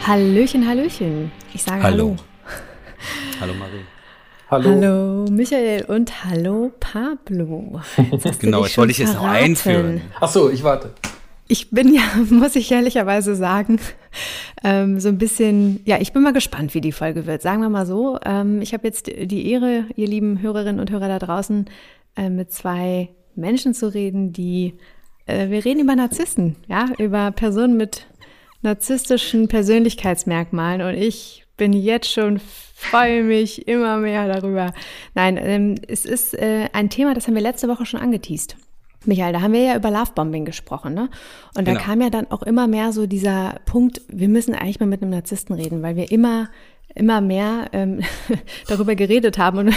Hallöchen, Hallöchen. Ich sage Hallo. Hallo Marie. Hallo Michael und hallo Pablo. Genau, jetzt wollte ich es noch einführen. Ach so, ich warte. Ich bin ja, muss ich ehrlicherweise sagen, so ein bisschen, ja, ich bin mal gespannt, wie die Folge wird. Sagen wir mal so, ich habe jetzt die Ehre, ihr lieben Hörerinnen und Hörer da draußen, mit zwei Menschen zu reden, wir reden über Narzissten, ja, über Personen mit narzisstischen Persönlichkeitsmerkmalen, und ich bin jetzt schon, freue mich immer mehr darüber. Nein, es ist ein Thema, das haben wir letzte Woche schon angeteast. Michael, da haben wir ja über Lovebombing gesprochen, ne? Und da kam ja dann auch immer mehr so dieser Punkt, wir müssen eigentlich mal mit einem Narzissten reden, weil wir immer mehr darüber geredet haben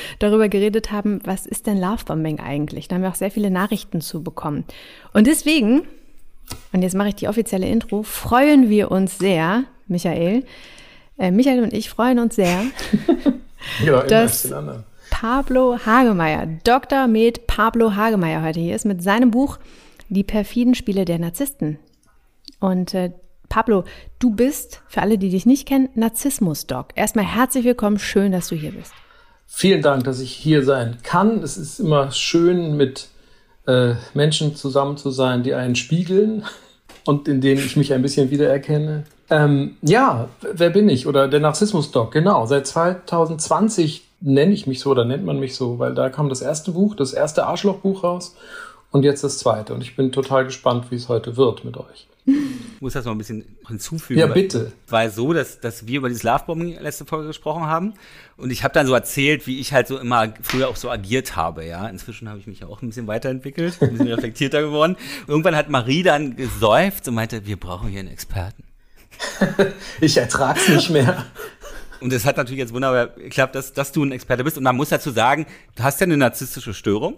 was ist denn Lovebombing eigentlich? Da haben wir auch sehr viele Nachrichten zu bekommen. Und deswegen, und jetzt mache ich die offizielle Intro, freuen wir uns sehr, Michael und ich freuen uns sehr, ja, dass Pablo Hagemeyer, Dr. Med Pablo Hagemeyer heute hier ist mit seinem Buch Die perfiden Spiele der Narzissten. Und Pablo, du bist, für alle, die dich nicht kennen, Narzissmus-Doc. Erstmal herzlich willkommen, schön, dass du hier bist. Vielen Dank, dass ich hier sein kann. Es ist immer schön, mit Menschen zusammen zu sein, die einen spiegeln und in denen ich mich ein bisschen wiedererkenne. Ja, wer bin ich? Oder der Narzissmus-Doc, genau. Seit 2020 nenne ich mich so oder nennt man mich so, weil da kam das erste Arschlochbuch raus und jetzt das zweite. Und ich bin total gespannt, wie es heute wird mit euch. Ich muss das noch ein bisschen hinzufügen. Ja, bitte. Es war so, dass wir über dieses Lovebombing letzte Folge gesprochen haben und ich habe dann so erzählt, wie ich halt so immer früher auch so agiert habe. Ja, inzwischen habe ich mich ja auch ein bisschen weiterentwickelt, ein bisschen reflektierter geworden. Irgendwann hat Marie dann geseufzt und meinte, wir brauchen hier einen Experten. Ich ertrag's nicht mehr. Und es hat natürlich jetzt wunderbar geklappt, dass du ein Experte bist. Und man muss dazu sagen, du hast ja eine narzisstische Störung.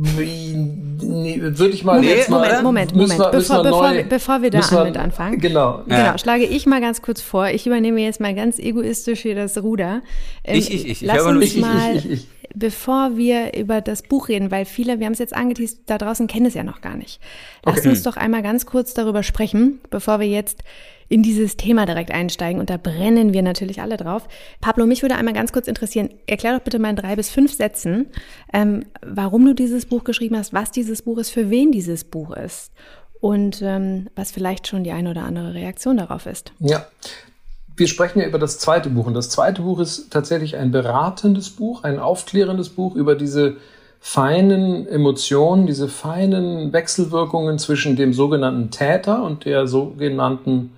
Nee, würde ich mal jetzt mal... Moment. Bevor wir damit anfangen. Genau, schlage ich mal ganz kurz vor. Ich übernehme jetzt mal ganz egoistisch hier das Ruder. Lass uns mal, bevor wir über das Buch reden, weil viele, wir haben es jetzt angeteased, da draußen kennen es ja noch gar nicht. Lass uns doch einmal ganz kurz darüber sprechen, bevor wir jetzt in dieses Thema direkt einsteigen, und da brennen wir natürlich alle drauf. Pablo, mich würde einmal ganz kurz interessieren, erklär doch bitte mal in 3 bis 5 Sätzen, warum du dieses Buch geschrieben hast, was dieses Buch ist, für wen dieses Buch ist und was vielleicht schon die eine oder andere Reaktion darauf ist. Ja, wir sprechen ja über das zweite Buch, und das zweite Buch ist tatsächlich ein beratendes Buch, ein aufklärendes Buch über diese feinen Emotionen, diese feinen Wechselwirkungen zwischen dem sogenannten Täter und dem sogenannten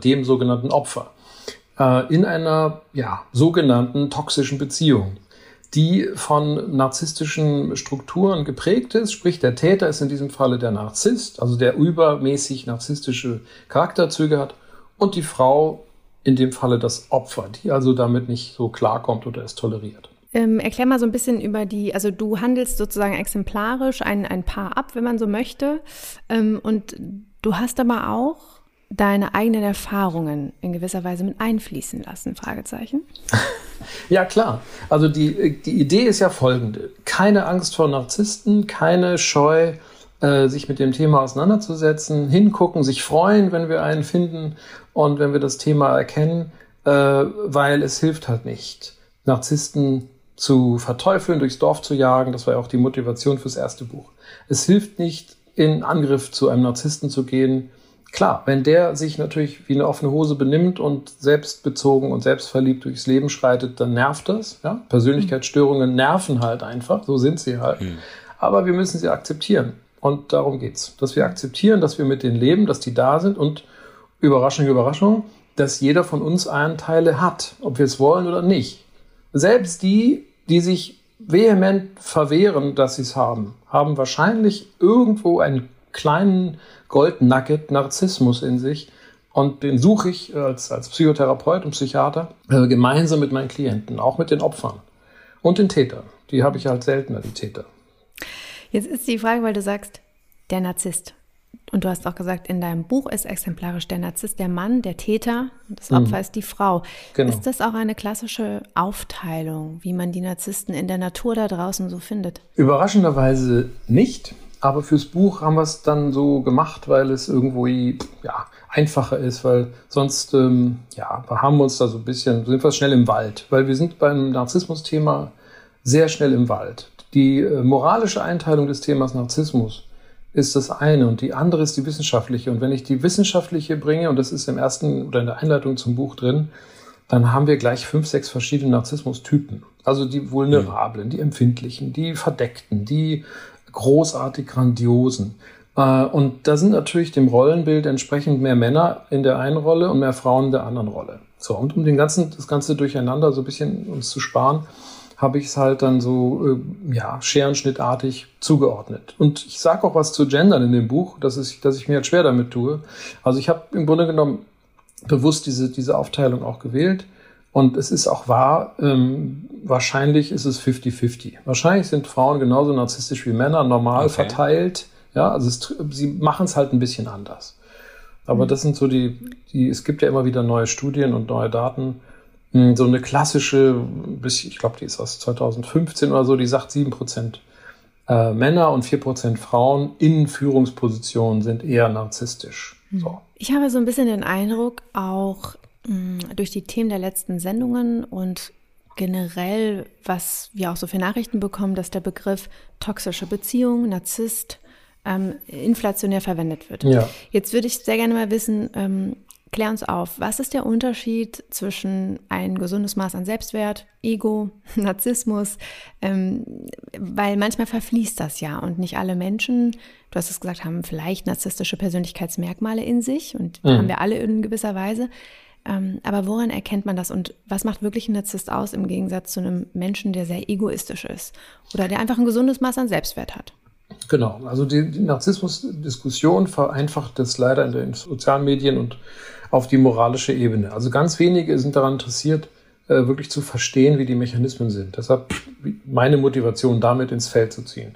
Opfer in einer sogenannten toxischen Beziehung, die von narzisstischen Strukturen geprägt ist. Sprich, der Täter ist in diesem Falle der Narzisst, also der übermäßig narzisstische Charakterzüge hat, und die Frau in dem Falle das Opfer, die also damit nicht so klarkommt oder es toleriert. Erklär mal so ein bisschen über also du handelst sozusagen exemplarisch ein Paar ab, wenn man so möchte, und du hast aber auch deine eigenen Erfahrungen in gewisser Weise mit einfließen lassen, Fragezeichen? Ja, klar. Also die Idee ist ja folgende. Keine Angst vor Narzissten, keine Scheu, sich mit dem Thema auseinanderzusetzen, hingucken, sich freuen, wenn wir einen finden und wenn wir das Thema erkennen, weil es hilft halt nicht, Narzissten zu verteufeln, durchs Dorf zu jagen. Das war ja auch die Motivation fürs erste Buch. Es hilft nicht, in Angriff zu einem Narzissten zu gehen. Klar, wenn der sich natürlich wie eine offene Hose benimmt und selbstbezogen und selbstverliebt durchs Leben schreitet, dann nervt das. Ja? Persönlichkeitsstörungen nerven halt einfach, so sind sie halt. Aber wir müssen sie akzeptieren. Und darum geht's. Dass wir akzeptieren, dass wir mit denen leben, dass die da sind und Überraschung, Überraschung, dass jeder von uns Anteile hat, ob wir es wollen oder nicht. Selbst die sich vehement verwehren, dass sie es haben wahrscheinlich irgendwo einen kleinen Goldnugget Narzissmus in sich, und den suche ich als Psychotherapeut und Psychiater gemeinsam mit meinen Klienten, auch mit den Opfern und den Tätern. Die habe ich halt seltener, die Täter. Jetzt ist die Frage, weil du sagst, der Narzisst. Und du hast auch gesagt, in deinem Buch ist exemplarisch der Narzisst der Mann, der Täter, und das Opfer ist die Frau. Genau. Ist das auch eine klassische Aufteilung, wie man die Narzissten in der Natur da draußen so findet? Überraschenderweise nicht. Aber fürs Buch haben wir es dann so gemacht, weil es irgendwo, einfacher ist, weil sonst haben wir uns da so ein bisschen, sind wir schnell im Wald, weil wir sind beim Narzissmus-Thema sehr schnell im Wald. Die moralische Einteilung des Themas Narzissmus ist das eine und die andere ist die wissenschaftliche. Und wenn ich die wissenschaftliche bringe, und das ist im ersten oder in der Einleitung zum Buch drin, dann haben wir gleich 5, 6 verschiedene Narzissmus-Typen. Also die Vulnerablen, die Empfindlichen, die Verdeckten, die großartig Grandiosen. Und da sind natürlich dem Rollenbild entsprechend mehr Männer in der einen Rolle und mehr Frauen in der anderen Rolle. So, und um das Ganze durcheinander so ein bisschen uns zu sparen, habe ich es halt dann so scherenschnittartig zugeordnet. Und ich sage auch was zu Gendern in dem Buch, dass ich mir halt schwer damit tue. Also ich habe im Grunde genommen bewusst diese Aufteilung auch gewählt. Und es ist auch wahr, wahrscheinlich ist es 50-50. Wahrscheinlich sind Frauen genauso narzisstisch wie Männer, normal verteilt. Ja, also sie machen es halt ein bisschen anders. Aber das sind so es gibt ja immer wieder neue Studien und neue Daten. So eine klassische, ich glaube, die ist aus 2015 oder so, die sagt 7% Männer und 4% Frauen in Führungspositionen sind eher narzisstisch. So. Ich habe so ein bisschen den Eindruck, auch durch die Themen der letzten Sendungen und generell, was wir auch so für Nachrichten bekommen, dass der Begriff toxische Beziehung, Narzisst, inflationär verwendet wird. Ja. Jetzt würde ich sehr gerne mal wissen, klär uns auf, was ist der Unterschied zwischen ein gesundes Maß an Selbstwert, Ego, Narzissmus, weil manchmal verfließt das ja und nicht alle Menschen, du hast es gesagt, haben vielleicht narzisstische Persönlichkeitsmerkmale in sich und haben wir alle in gewisser Weise, aber woran erkennt man das und was macht wirklich ein Narzisst aus im Gegensatz zu einem Menschen, der sehr egoistisch ist oder der einfach ein gesundes Maß an Selbstwert hat? Genau, also die Narzissmus-Diskussion vereinfacht das leider in den sozialen Medien und auf die moralische Ebene. Also ganz wenige sind daran interessiert, wirklich zu verstehen, wie die Mechanismen sind. Deshalb meine Motivation, damit ins Feld zu ziehen.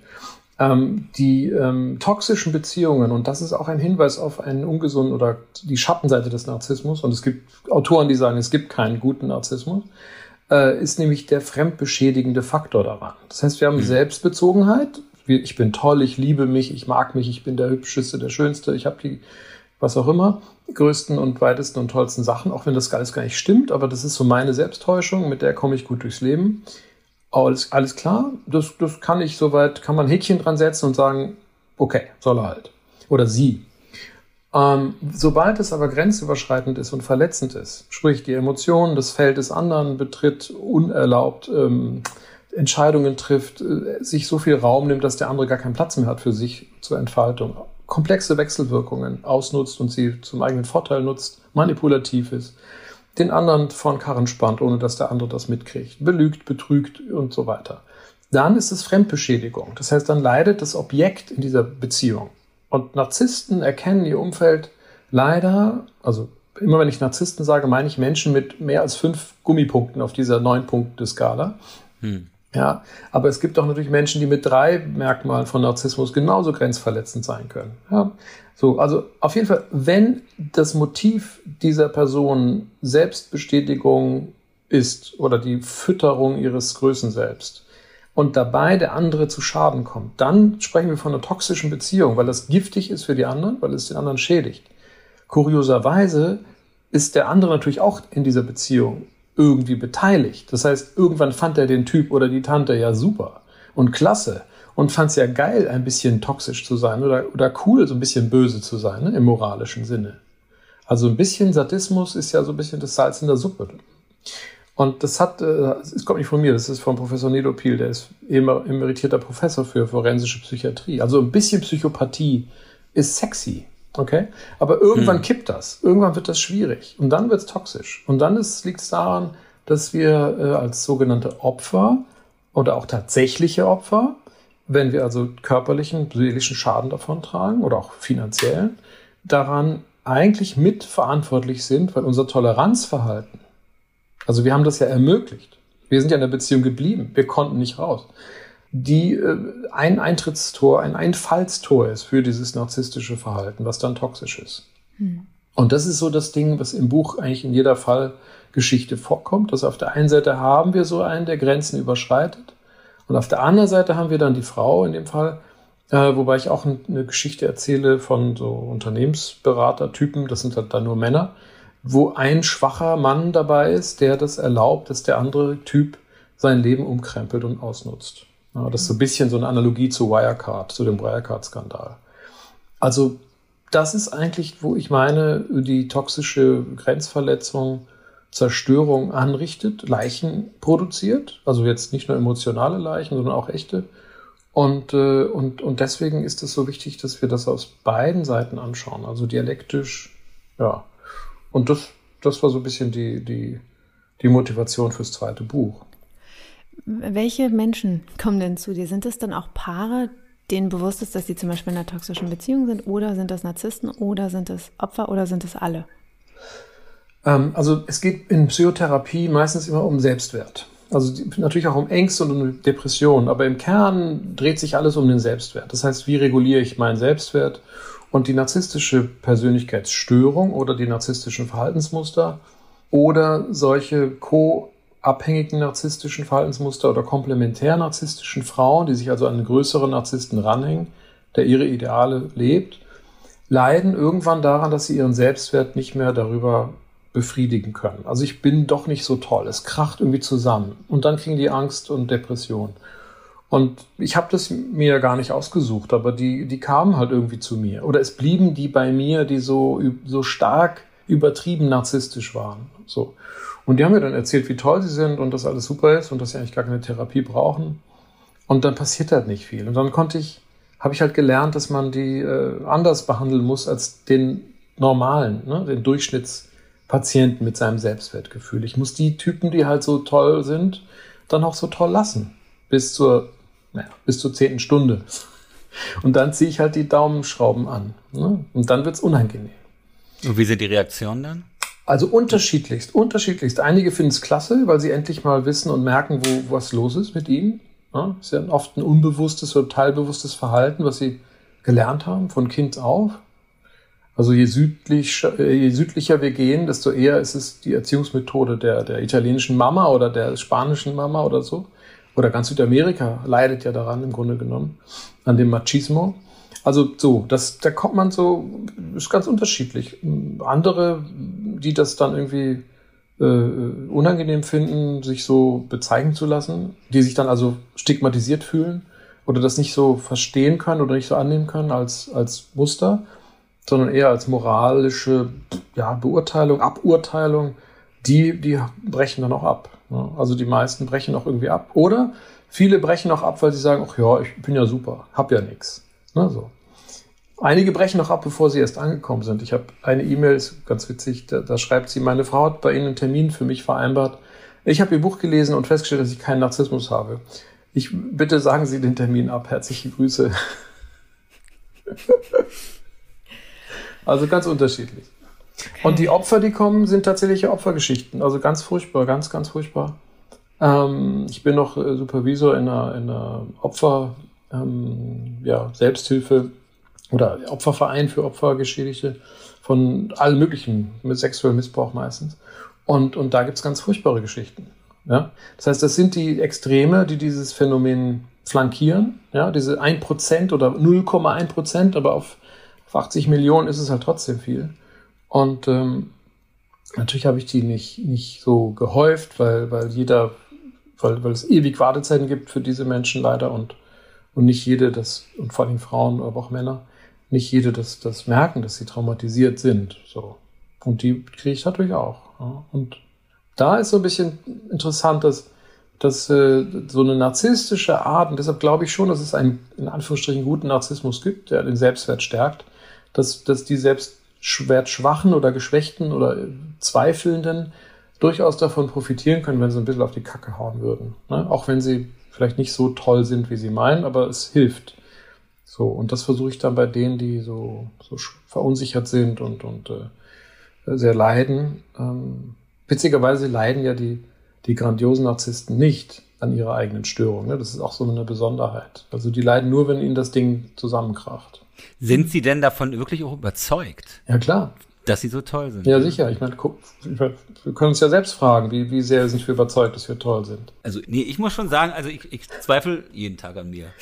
Die toxischen Beziehungen, und das ist auch ein Hinweis auf einen ungesunden oder die Schattenseite des Narzissmus, und es gibt Autoren, die sagen, es gibt keinen guten Narzissmus, ist nämlich der fremdbeschädigende Faktor daran. Das heißt, wir haben Selbstbezogenheit, ich bin toll, ich liebe mich, ich mag mich, ich bin der Hübscheste, der Schönste, ich habe die, was auch immer, größten und weitesten und tollsten Sachen, auch wenn das alles gar nicht stimmt, aber das ist so meine Selbsttäuschung, mit der komme ich gut durchs Leben. Alles klar, das kann man ein Häkchen dran setzen und sagen, okay, soll er halt. Oder sie. Sobald es aber grenzüberschreitend ist und verletzend ist, sprich die Emotionen, das Feld des anderen betritt, unerlaubt, Entscheidungen trifft, sich so viel Raum nimmt, dass der andere gar keinen Platz mehr hat für sich zur Entfaltung, komplexe Wechselwirkungen ausnutzt und sie zum eigenen Vorteil nutzt, manipulativ ist, den anderen vor den Karren spannt, ohne dass der andere das mitkriegt, belügt, betrügt und so weiter. Dann ist es Fremdbeschädigung. Das heißt, dann leidet das Objekt in dieser Beziehung. Und Narzissten erkennen ihr Umfeld leider, also immer wenn ich Narzissten sage, meine ich Menschen mit mehr als 5 Gummipunkten auf dieser 9-Punkte-Skala. Ja, aber es gibt auch natürlich Menschen, die mit 3 Merkmalen von Narzissmus genauso grenzverletzend sein können. Ja, so, also auf jeden Fall, wenn das Motiv dieser Person Selbstbestätigung ist oder die Fütterung ihres Größenselbst und dabei der andere zu Schaden kommt, dann sprechen wir von einer toxischen Beziehung, weil das giftig ist für die anderen, weil es den anderen schädigt. Kurioserweise ist der andere natürlich auch in dieser Beziehung irgendwie beteiligt. Das heißt, irgendwann fand er den Typ oder die Tante ja super und klasse und fand es ja geil, ein bisschen toxisch zu sein oder cool, so ein bisschen böse zu sein, ne, im moralischen Sinne. Also ein bisschen Sadismus ist ja so ein bisschen das Salz in der Suppe. Und das kommt nicht von mir, das ist von Professor Nedopil, der ist emeritierter Professor für forensische Psychiatrie. Also ein bisschen Psychopathie ist sexy. Okay, aber irgendwann kippt das. Irgendwann wird das schwierig. Und dann wird es toxisch. Und dann liegt es daran, dass wir als sogenannte Opfer oder auch tatsächliche Opfer, wenn wir also körperlichen, seelischen Schaden davon tragen oder auch finanziellen, daran eigentlich mitverantwortlich sind, weil unser Toleranzverhalten, also wir haben das ja ermöglicht. Wir sind ja in der Beziehung geblieben. Wir konnten nicht raus. Die ein Eintrittstor, ein Einfallstor ist für dieses narzisstische Verhalten, was dann toxisch ist. Und das ist so das Ding, was im Buch eigentlich in jeder Fallgeschichte vorkommt, dass auf der einen Seite haben wir so einen, der Grenzen überschreitet und auf der anderen Seite haben wir dann die Frau in dem Fall, Wobei ich auch eine Geschichte erzähle von so Unternehmensberatertypen, das sind dann nur Männer, wo ein schwacher Mann dabei ist, der das erlaubt, dass der andere Typ sein Leben umkrempelt und ausnutzt. Ja, das ist so ein bisschen so eine Analogie zu Wirecard, zu dem Wirecard-Skandal. Also das ist eigentlich, wo ich meine, die toxische Grenzverletzung Zerstörung anrichtet, Leichen produziert, also jetzt nicht nur emotionale Leichen, sondern auch echte. Und deswegen ist es so wichtig, dass wir das aus beiden Seiten anschauen, also dialektisch, ja. Und das war so ein bisschen die Motivation fürs zweite Buch. Welche Menschen kommen denn zu dir? Sind es dann auch Paare, denen bewusst ist, dass sie zum Beispiel in einer toxischen Beziehung sind? Oder sind das Narzissten? Oder sind es Opfer? Oder sind es alle? Also es geht in Psychotherapie meistens immer um Selbstwert. Also natürlich auch um Ängste und um Depressionen. Aber im Kern dreht sich alles um den Selbstwert. Das heißt, wie reguliere ich meinen Selbstwert? Und die narzisstische Persönlichkeitsstörung oder die narzisstischen Verhaltensmuster oder solche co-abhängigen narzisstischen Verhaltensmuster oder komplementär narzisstischen Frauen, die sich also an einen größeren Narzissten ranhängen, der ihre Ideale lebt, leiden irgendwann daran, dass sie ihren Selbstwert nicht mehr darüber befriedigen können. Also ich bin doch nicht so toll. Es kracht irgendwie zusammen. Und dann kriegen die Angst und Depression. Und ich habe das mir gar nicht ausgesucht, aber die kamen halt irgendwie zu mir. Oder es blieben die bei mir, die so stark übertrieben narzisstisch waren. So. Und die haben mir dann erzählt, wie toll sie sind und dass alles super ist und dass sie eigentlich gar keine Therapie brauchen. Und dann passiert halt nicht viel. Und dann habe ich halt gelernt, dass man die anders behandeln muss als den normalen, ne, den Durchschnittspatienten mit seinem Selbstwertgefühl. Ich muss die Typen, die halt so toll sind, dann auch so toll lassen. Bis zur 10. Stunde. Und dann ziehe ich halt die Daumenschrauben an. Ne? Und dann wird's unangenehm. Und wie sind die Reaktionen dann? Also unterschiedlichst. Einige finden es klasse, weil sie endlich mal wissen und merken, wo was los ist mit ihnen. Ja, ist ja oft ein unbewusstes oder teilbewusstes Verhalten, was sie gelernt haben, von Kind auf. Also je südlicher wir gehen, desto eher ist es die Erziehungsmethode der italienischen Mama oder der spanischen Mama oder so. Oder ganz Südamerika leidet ja daran im Grunde genommen, an dem Machismo. Also so, da kommt man so, ist ganz unterschiedlich. Andere, die das dann irgendwie unangenehm finden, sich so bezeichnen zu lassen, die sich dann also stigmatisiert fühlen oder das nicht so verstehen können oder nicht so annehmen können als Muster, sondern eher als moralische Beurteilung, Aburteilung, die brechen dann auch ab. Ne? Also die meisten brechen auch irgendwie ab. Oder viele brechen auch ab, weil sie sagen, ach ja, ich bin ja super, hab ja nichts. Ne, so. Einige brechen noch ab, bevor sie erst angekommen sind. Ich habe eine E-Mail, ist ganz witzig, da schreibt sie, meine Frau hat bei Ihnen einen Termin für mich vereinbart. Ich habe Ihr Buch gelesen und festgestellt, dass ich keinen Narzissmus habe. Bitte sagen Sie den Termin ab. Herzliche Grüße. Also ganz unterschiedlich. Okay. Und die Opfer, die kommen, sind tatsächliche Opfergeschichten. Also ganz furchtbar, ganz, ganz furchtbar. Ich bin noch Supervisor in einer Selbsthilfe oder Opferverein für Opfergeschädigte von allen möglichen, mit sexuellem Missbrauch meistens. Und da gibt's ganz furchtbare Geschichten. Ja? Das heißt, das sind die Extreme, die dieses Phänomen flankieren. Ja? Diese 1% oder 0,1%, aber auf 80 Millionen ist es halt trotzdem viel. Und natürlich habe ich die nicht so gehäuft, weil es ewig Wartezeiten gibt für diese Menschen leider und nicht jede und vor allem Frauen, aber auch Männer, nicht jede das merken, dass sie traumatisiert sind. So. Und die kriege ich natürlich auch. Ja. Und da ist so ein bisschen interessant, dass so eine narzisstische Art, und deshalb glaube ich schon, dass es einen, in Anführungsstrichen, guten Narzissmus gibt, der den Selbstwert stärkt, dass die Selbstwertschwachen oder Geschwächten oder Zweifelnden durchaus davon profitieren können, wenn sie ein bisschen auf die Kacke hauen würden. Ne? Auch wenn sie vielleicht nicht so toll sind, wie sie meinen, aber es hilft. So, und das versuche ich dann bei denen, die so verunsichert sind und sehr leiden. Witzigerweise leiden ja die grandiosen Narzissten nicht an ihrer eigenen Störung. Ne? Das ist auch so eine Besonderheit. Also die leiden nur, wenn ihnen das Ding zusammenkracht. Sind sie denn davon wirklich auch überzeugt? Ja, klar. Dass sie so toll sind? Ja, sicher. Ich meine, wir können uns ja selbst fragen, wie sehr sind wir überzeugt, dass wir toll sind. Also, nee, ich muss schon sagen, also ich zweifle jeden Tag an mir.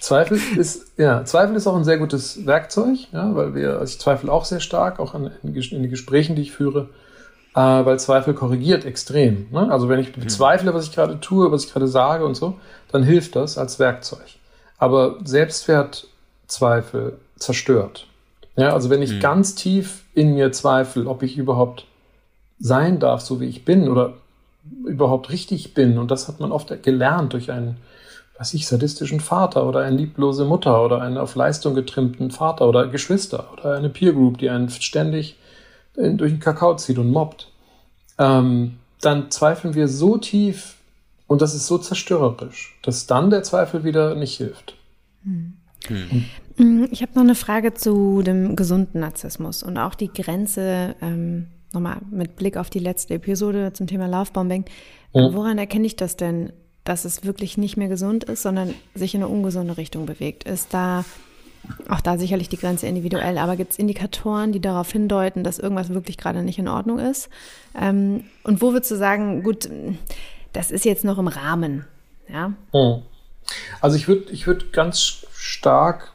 Zweifel ist auch ein sehr gutes Werkzeug, ja, weil ich zweifle auch sehr stark, auch in den Gesprächen, die ich führe, weil Zweifel korrigiert extrem. Ne? Also wenn ich bezweifle, was ich gerade tue, was ich gerade sage und so, dann hilft das als Werkzeug. Aber Selbstwertzweifel zerstört. Ja, also wenn ich ganz tief in mir zweifle, ob ich überhaupt sein darf, so wie ich bin oder überhaupt richtig bin, und das hat man oft gelernt durch einen, sadistischen Vater oder eine lieblose Mutter oder einen auf Leistung getrimmten Vater oder Geschwister oder eine Peer Group, die einen ständig durch den Kakao zieht und mobbt, dann zweifeln wir so tief und das ist so zerstörerisch, dass dann der Zweifel wieder nicht hilft. Ich habe noch eine Frage zu dem gesunden Narzissmus und auch die Grenze, nochmal mit Blick auf die letzte Episode zum Thema Lovebombing. Woran erkenne ich das denn, dass es wirklich nicht mehr gesund ist, sondern sich in eine ungesunde Richtung bewegt? Ist da auch da sicherlich die Grenze individuell, aber gibt es Indikatoren, die darauf hindeuten, dass irgendwas wirklich gerade nicht in Ordnung ist? Und wo würdest du sagen, gut, das ist jetzt noch im Rahmen? Ja? Also ich würde ganz stark,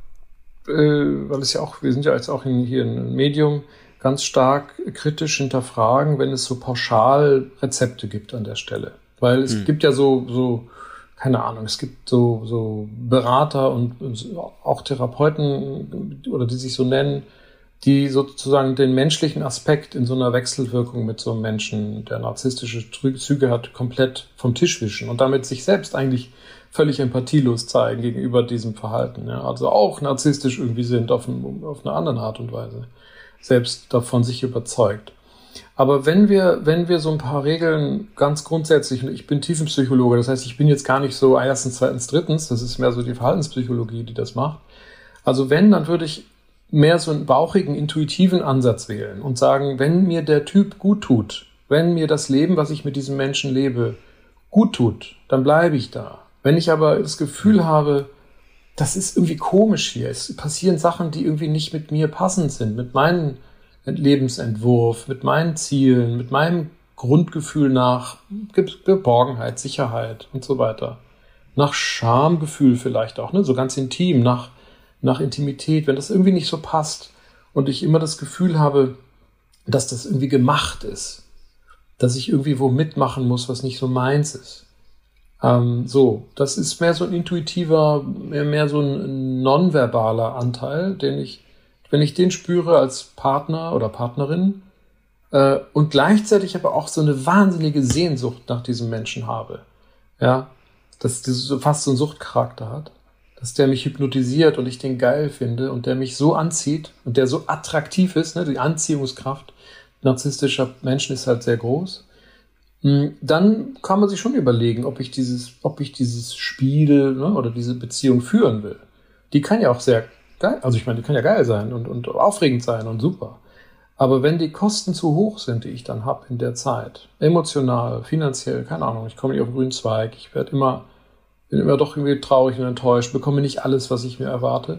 weil es ja auch, wir sind ja jetzt auch hier ein Medium, ganz stark kritisch hinterfragen, wenn es so pauschal Rezepte gibt an der Stelle. Weil es gibt ja so keine Ahnung, es gibt so Berater und auch Therapeuten, oder die sich so nennen, die sozusagen den menschlichen Aspekt in so einer Wechselwirkung mit so einem Menschen, der narzisstische Züge hat, komplett vom Tisch wischen und damit sich selbst eigentlich völlig empathielos zeigen gegenüber diesem Verhalten. Ja? Also auch narzisstisch irgendwie sind auf eine andere Art und Weise, selbst davon sich überzeugt. Aber wenn wir so ein paar Regeln ganz grundsätzlich, und ich bin Tiefenpsychologe, das heißt, ich bin jetzt gar nicht so erstens, zweitens, drittens, das ist mehr so die Verhaltenspsychologie, die das macht. Also dann würde ich mehr so einen bauchigen, intuitiven Ansatz wählen und sagen, wenn mir der Typ gut tut, wenn mir das Leben, was ich mit diesem Menschen lebe, gut tut, dann bleibe ich da. Wenn ich aber das Gefühl habe, das ist irgendwie komisch hier, es passieren Sachen, die irgendwie nicht mit mir passend sind, mit meinem Lebensentwurf, mit meinen Zielen, mit meinem Grundgefühl nach Geborgenheit, Sicherheit und so weiter. Nach Schamgefühl vielleicht auch, ne? So ganz intim, nach Intimität, wenn das irgendwie nicht so passt und ich immer das Gefühl habe, dass das irgendwie gemacht ist, dass ich irgendwie wo mitmachen muss, was nicht so meins ist. Das ist mehr so ein intuitiver, mehr so ein nonverbaler Anteil, wenn ich den spüre als Partner oder Partnerin und gleichzeitig aber auch so eine wahnsinnige Sehnsucht nach diesem Menschen habe, ja, dass das fast so einen Suchtcharakter hat, dass der mich hypnotisiert und ich den geil finde und der mich so anzieht und der so attraktiv ist, ne, die Anziehungskraft narzisstischer Menschen ist halt sehr groß, dann kann man sich schon überlegen, ob ich dieses Spiel, ne, oder diese Beziehung führen will. Die kann ja auch sehr geil, also ich meine, die kann ja geil sein und aufregend sein und super. Aber wenn die Kosten zu hoch sind, die ich dann habe in der Zeit, emotional, finanziell, keine Ahnung, ich komme nicht auf den grünen Zweig, ich bin immer doch irgendwie traurig und enttäuscht, bekomme nicht alles, was ich mir erwarte,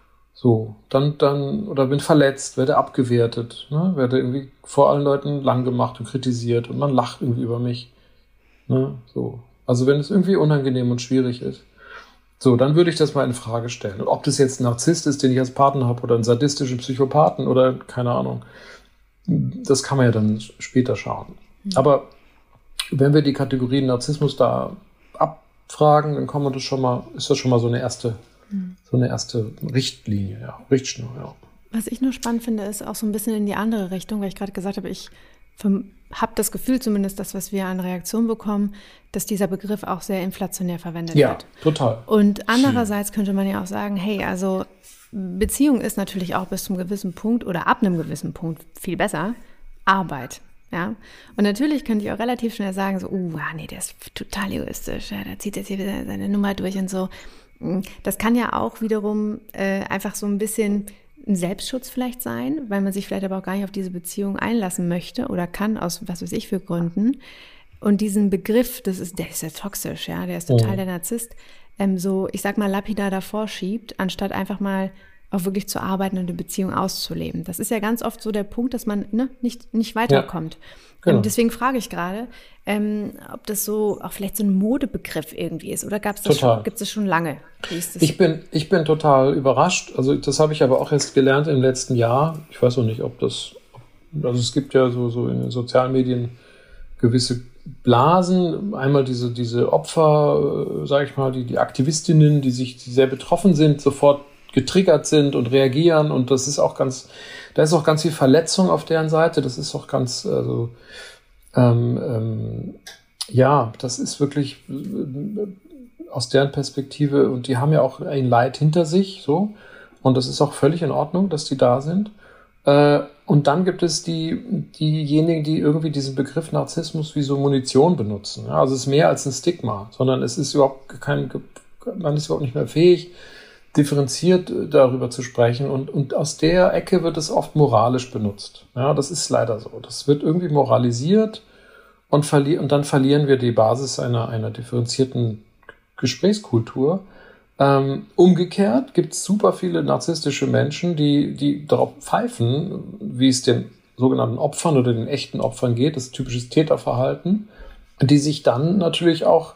dann oder bin verletzt, werde abgewertet, ne, werde irgendwie vor allen Leuten lang gemacht und kritisiert und man lacht irgendwie über mich, ne, so. Also wenn es irgendwie unangenehm und schwierig ist, dann würde ich das mal in Frage stellen. Und ob das jetzt ein Narzisst ist, den ich als Partner habe, oder einen sadistischen Psychopathen oder keine Ahnung, das kann man ja dann später schauen. Aber wenn wir die Kategorien Narzissmus da abfragen, dann ist das schon mal so eine erste Richtlinie, ja, Richtschnur, ja. Was ich nur spannend finde, ist auch so ein bisschen in die andere Richtung, weil ich gerade gesagt habe, ich habe das Gefühl, zumindest das, was wir an Reaktionen bekommen, dass dieser Begriff auch sehr inflationär verwendet wird. Ja, total. Und andererseits könnte man ja auch sagen, hey, also Beziehung ist natürlich auch bis zum gewissen Punkt oder ab einem gewissen Punkt viel besser Arbeit. Ja, und natürlich könnte ich auch relativ schnell sagen, so, nee, der ist total egoistisch, ja, da zieht jetzt hier wieder seine Nummer durch und so. Das kann ja auch wiederum einfach so ein bisschen ein Selbstschutz vielleicht sein, weil man sich vielleicht aber auch gar nicht auf diese Beziehung einlassen möchte oder kann, aus was weiß ich für Gründen. Und diesen Begriff, der ist ja toxisch, ja, der ist total der Narzisst, ich sag mal, lapidar davor schiebt, anstatt einfach mal auch wirklich zu arbeiten und eine Beziehung auszuleben. Das ist ja ganz oft so der Punkt, dass man nicht weiterkommt. Ja. Genau. Deswegen frage ich gerade, ob das so auch vielleicht so ein Modebegriff irgendwie ist oder gibt es das schon lange? Wie ist das? Ich bin total überrascht. Also das habe ich aber auch erst gelernt im letzten Jahr. Ich weiß auch nicht, also es gibt ja so in den sozialen Medien gewisse Blasen. Einmal diese Opfer, sage ich mal, die Aktivistinnen, die sehr betroffen sind, sofort getriggert sind und reagieren, und da ist auch ganz viel Verletzung auf deren Seite. Das ist auch das ist wirklich aus deren Perspektive, und die haben ja auch ein Leid hinter sich, so, und das ist auch völlig in Ordnung, dass die da sind. Und dann gibt es diejenigen, die irgendwie diesen Begriff Narzissmus wie so Munition benutzen. Ja, also es ist mehr als ein Stigma, sondern es ist man ist überhaupt nicht mehr fähig, differenziert darüber zu sprechen, und aus der Ecke wird es oft moralisch benutzt. Ja, das ist leider so. Das wird irgendwie moralisiert und dann verlieren wir die Basis einer differenzierten Gesprächskultur. Umgekehrt gibt es super viele narzisstische Menschen, die darauf pfeifen, wie es den sogenannten Opfern oder den echten Opfern geht, das typische Täterverhalten, die sich dann natürlich auch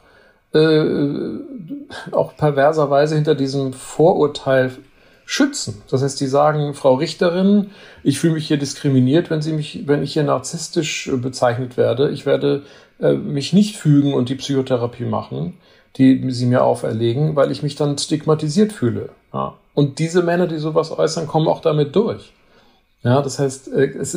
perverserweise hinter diesem Vorurteil schützen. Das heißt, die sagen, Frau Richterin, ich fühle mich hier diskriminiert, wenn ich hier narzisstisch bezeichnet werde. Ich werde mich nicht fügen und die Psychotherapie machen, die sie mir auferlegen, weil ich mich dann stigmatisiert fühle. Ja. Und diese Männer, die sowas äußern, kommen auch damit durch. Ja, das heißt, es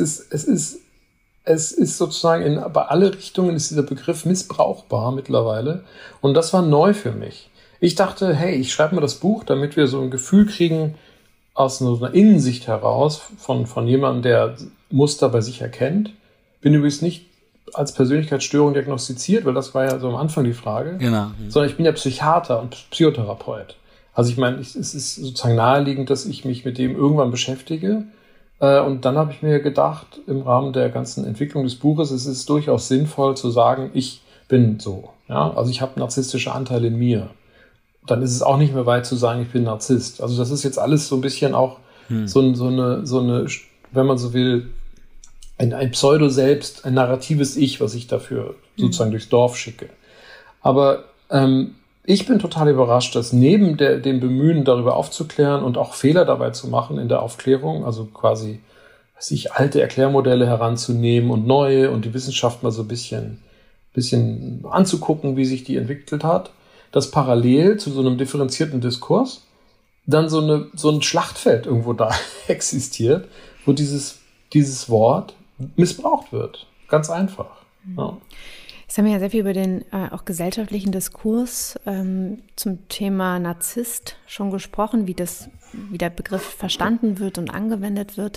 ist sozusagen bei alle Richtungen ist dieser Begriff missbrauchbar mittlerweile. Und das war neu für mich. Ich dachte, hey, ich schreibe mir das Buch, damit wir so ein Gefühl kriegen aus so einer Innensicht heraus von jemandem, der Muster bei sich erkennt. Bin übrigens nicht als Persönlichkeitsstörung diagnostiziert, weil das war ja so am Anfang die Frage. Genau. Sondern ich bin ja Psychiater und Psychotherapeut. Also ich meine, es ist sozusagen naheliegend, dass ich mich mit dem irgendwann beschäftige. Und dann habe ich mir gedacht, im Rahmen der ganzen Entwicklung des Buches, es ist durchaus sinnvoll zu sagen, ich bin so. Ja? Also ich habe narzisstische Anteile in mir. Dann ist es auch nicht mehr weit zu sagen, ich bin Narzisst. Also das ist jetzt alles so ein bisschen auch so eine, wenn man so will, ein Pseudo-Selbst, ein narratives Ich, was ich dafür sozusagen durchs Dorf schicke. Aber ich bin total überrascht, dass neben dem Bemühen, darüber aufzuklären und auch Fehler dabei zu machen in der Aufklärung, also quasi, alte Erklärmodelle heranzunehmen und neue und die Wissenschaft mal so ein bisschen anzugucken, wie sich die entwickelt hat, dass parallel zu so einem differenzierten Diskurs dann so ein Schlachtfeld irgendwo da existiert, wo dieses Wort missbraucht wird. Ganz einfach. Ja. Jetzt haben wir ja sehr viel über den auch gesellschaftlichen Diskurs zum Thema Narzisst schon gesprochen, wie der Begriff verstanden wird und angewendet wird.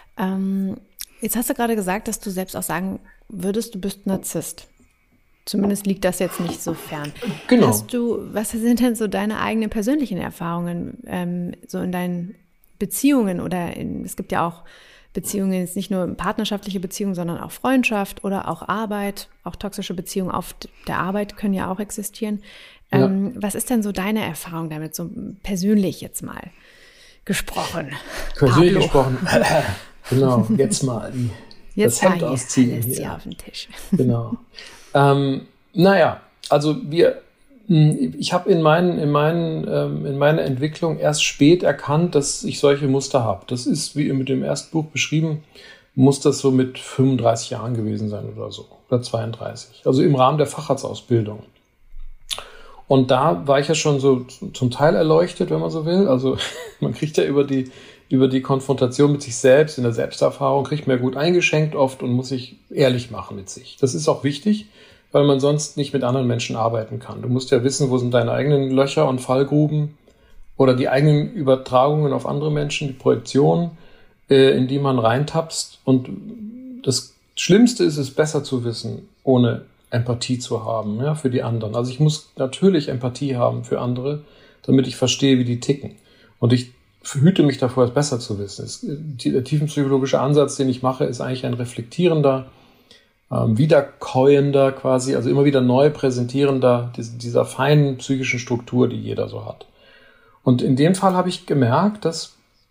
Jetzt hast du gerade gesagt, dass du selbst auch sagen würdest, du bist Narzisst. Zumindest liegt das jetzt nicht so fern. Genau. Was sind denn so deine eigenen persönlichen Erfahrungen so in deinen Beziehungen es gibt ja auch Beziehungen, jetzt nicht nur partnerschaftliche Beziehungen, sondern auch Freundschaft oder auch Arbeit, auch toxische Beziehungen auf der Arbeit können ja auch existieren. Ja. Was ist denn so deine Erfahrung damit, so persönlich jetzt mal gesprochen? Persönlich gesprochen, genau, jetzt mal das Hemd ausziehen. Jetzt hier auf den Tisch. Genau. Also ich habe in meiner Entwicklung erst spät erkannt, dass ich solche Muster habe. Das ist, wie mit dem ersten Buch beschrieben, muss das so mit 35 Jahren gewesen sein oder so, oder 32. Also im Rahmen der Facharztausbildung. Und da war ich ja schon so zum Teil erleuchtet, wenn man so will. Also man kriegt ja über die Konfrontation mit sich selbst, in der Selbsterfahrung, kriegt man ja gut eingeschenkt oft und muss sich ehrlich machen mit sich. Das ist auch wichtig, weil man sonst nicht mit anderen Menschen arbeiten kann. Du musst ja wissen, wo sind deine eigenen Löcher und Fallgruben oder die eigenen Übertragungen auf andere Menschen, die Projektion, in die man reintappst. Und das Schlimmste ist es, besser zu wissen, ohne Empathie zu haben, ja, für die anderen. Also ich muss natürlich Empathie haben für andere, damit ich verstehe, wie die ticken. Und ich hüte mich davor, es besser zu wissen. Der tiefenpsychologische Ansatz, den ich mache, ist eigentlich ein reflektierender, wiederkäuender quasi, also immer wieder neu präsentierender dieser feinen psychischen Struktur, die jeder so hat. Und in dem Fall habe ich gemerkt, dass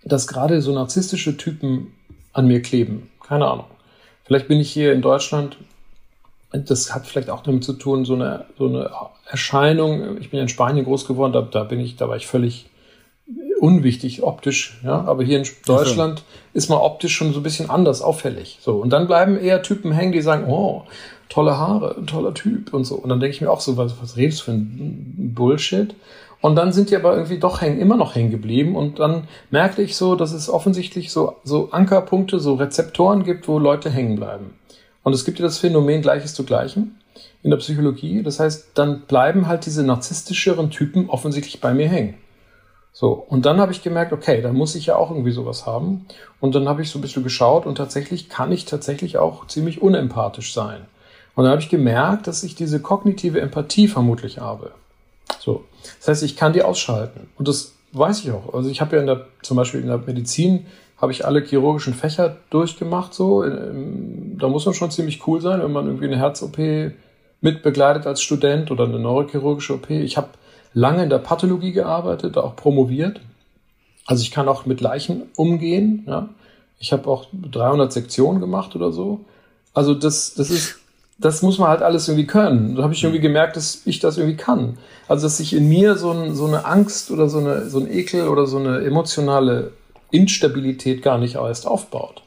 dass gerade so narzisstische Typen an mir kleben. Keine Ahnung. Vielleicht bin ich hier in Deutschland, das hat vielleicht auch damit zu tun, so eine Erscheinung. Ich bin in Spanien groß geworden, da war ich völlig unwichtig optisch, ja, aber hier in Deutschland ist man optisch schon so ein bisschen anders auffällig. So, und dann bleiben eher Typen hängen, die sagen, oh, tolle Haare, ein toller Typ und so. Und dann denke ich mir auch so, was redest du für ein Bullshit? Und dann sind die aber irgendwie doch immer noch hängen geblieben. Und dann merkte ich so, dass es offensichtlich so Ankerpunkte, so Rezeptoren gibt, wo Leute hängen bleiben. Und es gibt ja das Phänomen Gleiches zu Gleichem in der Psychologie. Das heißt, dann bleiben halt diese narzisstischeren Typen offensichtlich bei mir hängen. So, und dann habe ich gemerkt, okay, da muss ich ja auch irgendwie sowas haben. Und dann habe ich so ein bisschen geschaut und tatsächlich kann ich auch ziemlich unempathisch sein. Und dann habe ich gemerkt, dass ich diese kognitive Empathie vermutlich habe. So, das heißt, ich kann die ausschalten. Und das weiß ich auch. Also ich habe ja zum Beispiel in der Medizin, habe ich alle chirurgischen Fächer durchgemacht. So, da muss man schon ziemlich cool sein, wenn man irgendwie eine Herz-OP mitbegleitet als Student oder eine neurochirurgische OP. Ich habe lange in der Pathologie gearbeitet, auch promoviert. Also ich kann auch mit Leichen umgehen. Ja. Ich habe auch 300 Sektionen gemacht oder so. Also das muss man halt alles irgendwie können. Da habe ich irgendwie gemerkt, dass ich das irgendwie kann. Also dass sich in mir so eine Angst oder so ein Ekel oder so eine emotionale Instabilität gar nicht erst aufbaut.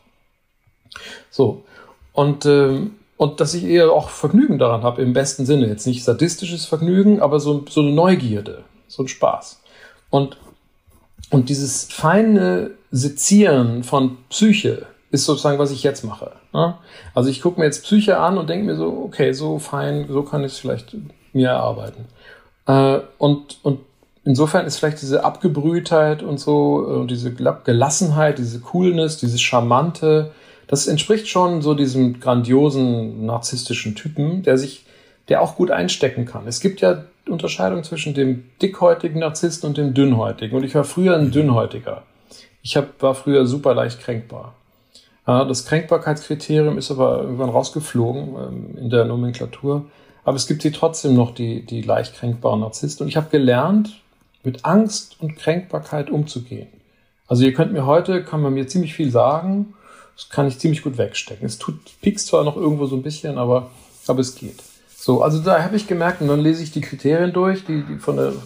So. Und dass ich eher auch Vergnügen daran habe, im besten Sinne. Jetzt nicht sadistisches Vergnügen, aber so eine Neugierde, so ein Spaß. Und dieses feine Sezieren von Psyche ist sozusagen, was ich jetzt mache. Also ich gucke mir jetzt Psyche an und denke mir so, okay, so fein, so kann ich es vielleicht mir erarbeiten. Und insofern ist vielleicht diese Abgebrühtheit und so, diese Gelassenheit, diese Coolness, dieses Charmante, das entspricht schon so diesem grandiosen narzisstischen Typen, der auch gut einstecken kann. Es gibt ja Unterscheidung zwischen dem dickhäutigen Narzissten und dem dünnhäutigen. Und ich war früher ein Dünnhäutiger. War früher super leicht kränkbar. Das Kränkbarkeitskriterium ist aber irgendwann rausgeflogen in der Nomenklatur. Aber es gibt trotzdem noch die leicht kränkbaren Narzissten. Und ich habe gelernt, mit Angst und Kränkbarkeit umzugehen. Also kann man mir ziemlich viel sagen. Das kann ich ziemlich gut wegstecken. Es piekst zwar noch irgendwo so ein bisschen, aber es geht. So, also da habe ich gemerkt, und dann lese ich die Kriterien durch, die von der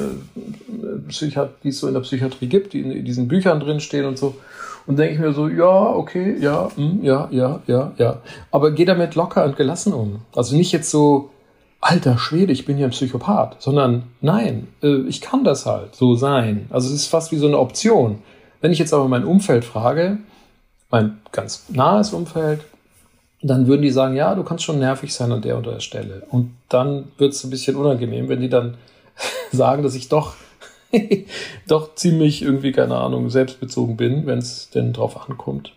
die es so in der Psychiatrie gibt, die in diesen Büchern drin stehen und so. Und denke ich mir so, ja, okay, ja. Aber gehe damit locker und gelassen um. Also nicht jetzt so, alter Schwede, ich bin ja ein Psychopath, sondern nein, ich kann das halt so sein. Also es ist fast wie so eine Option. Wenn ich jetzt aber mein Umfeld frage, mein ganz nahes Umfeld, dann würden die sagen, ja, du kannst schon nervig sein an der und der Stelle. Und dann wird es ein bisschen unangenehm, wenn die dann sagen, dass ich doch ziemlich irgendwie, keine Ahnung, selbstbezogen bin, wenn es denn drauf ankommt.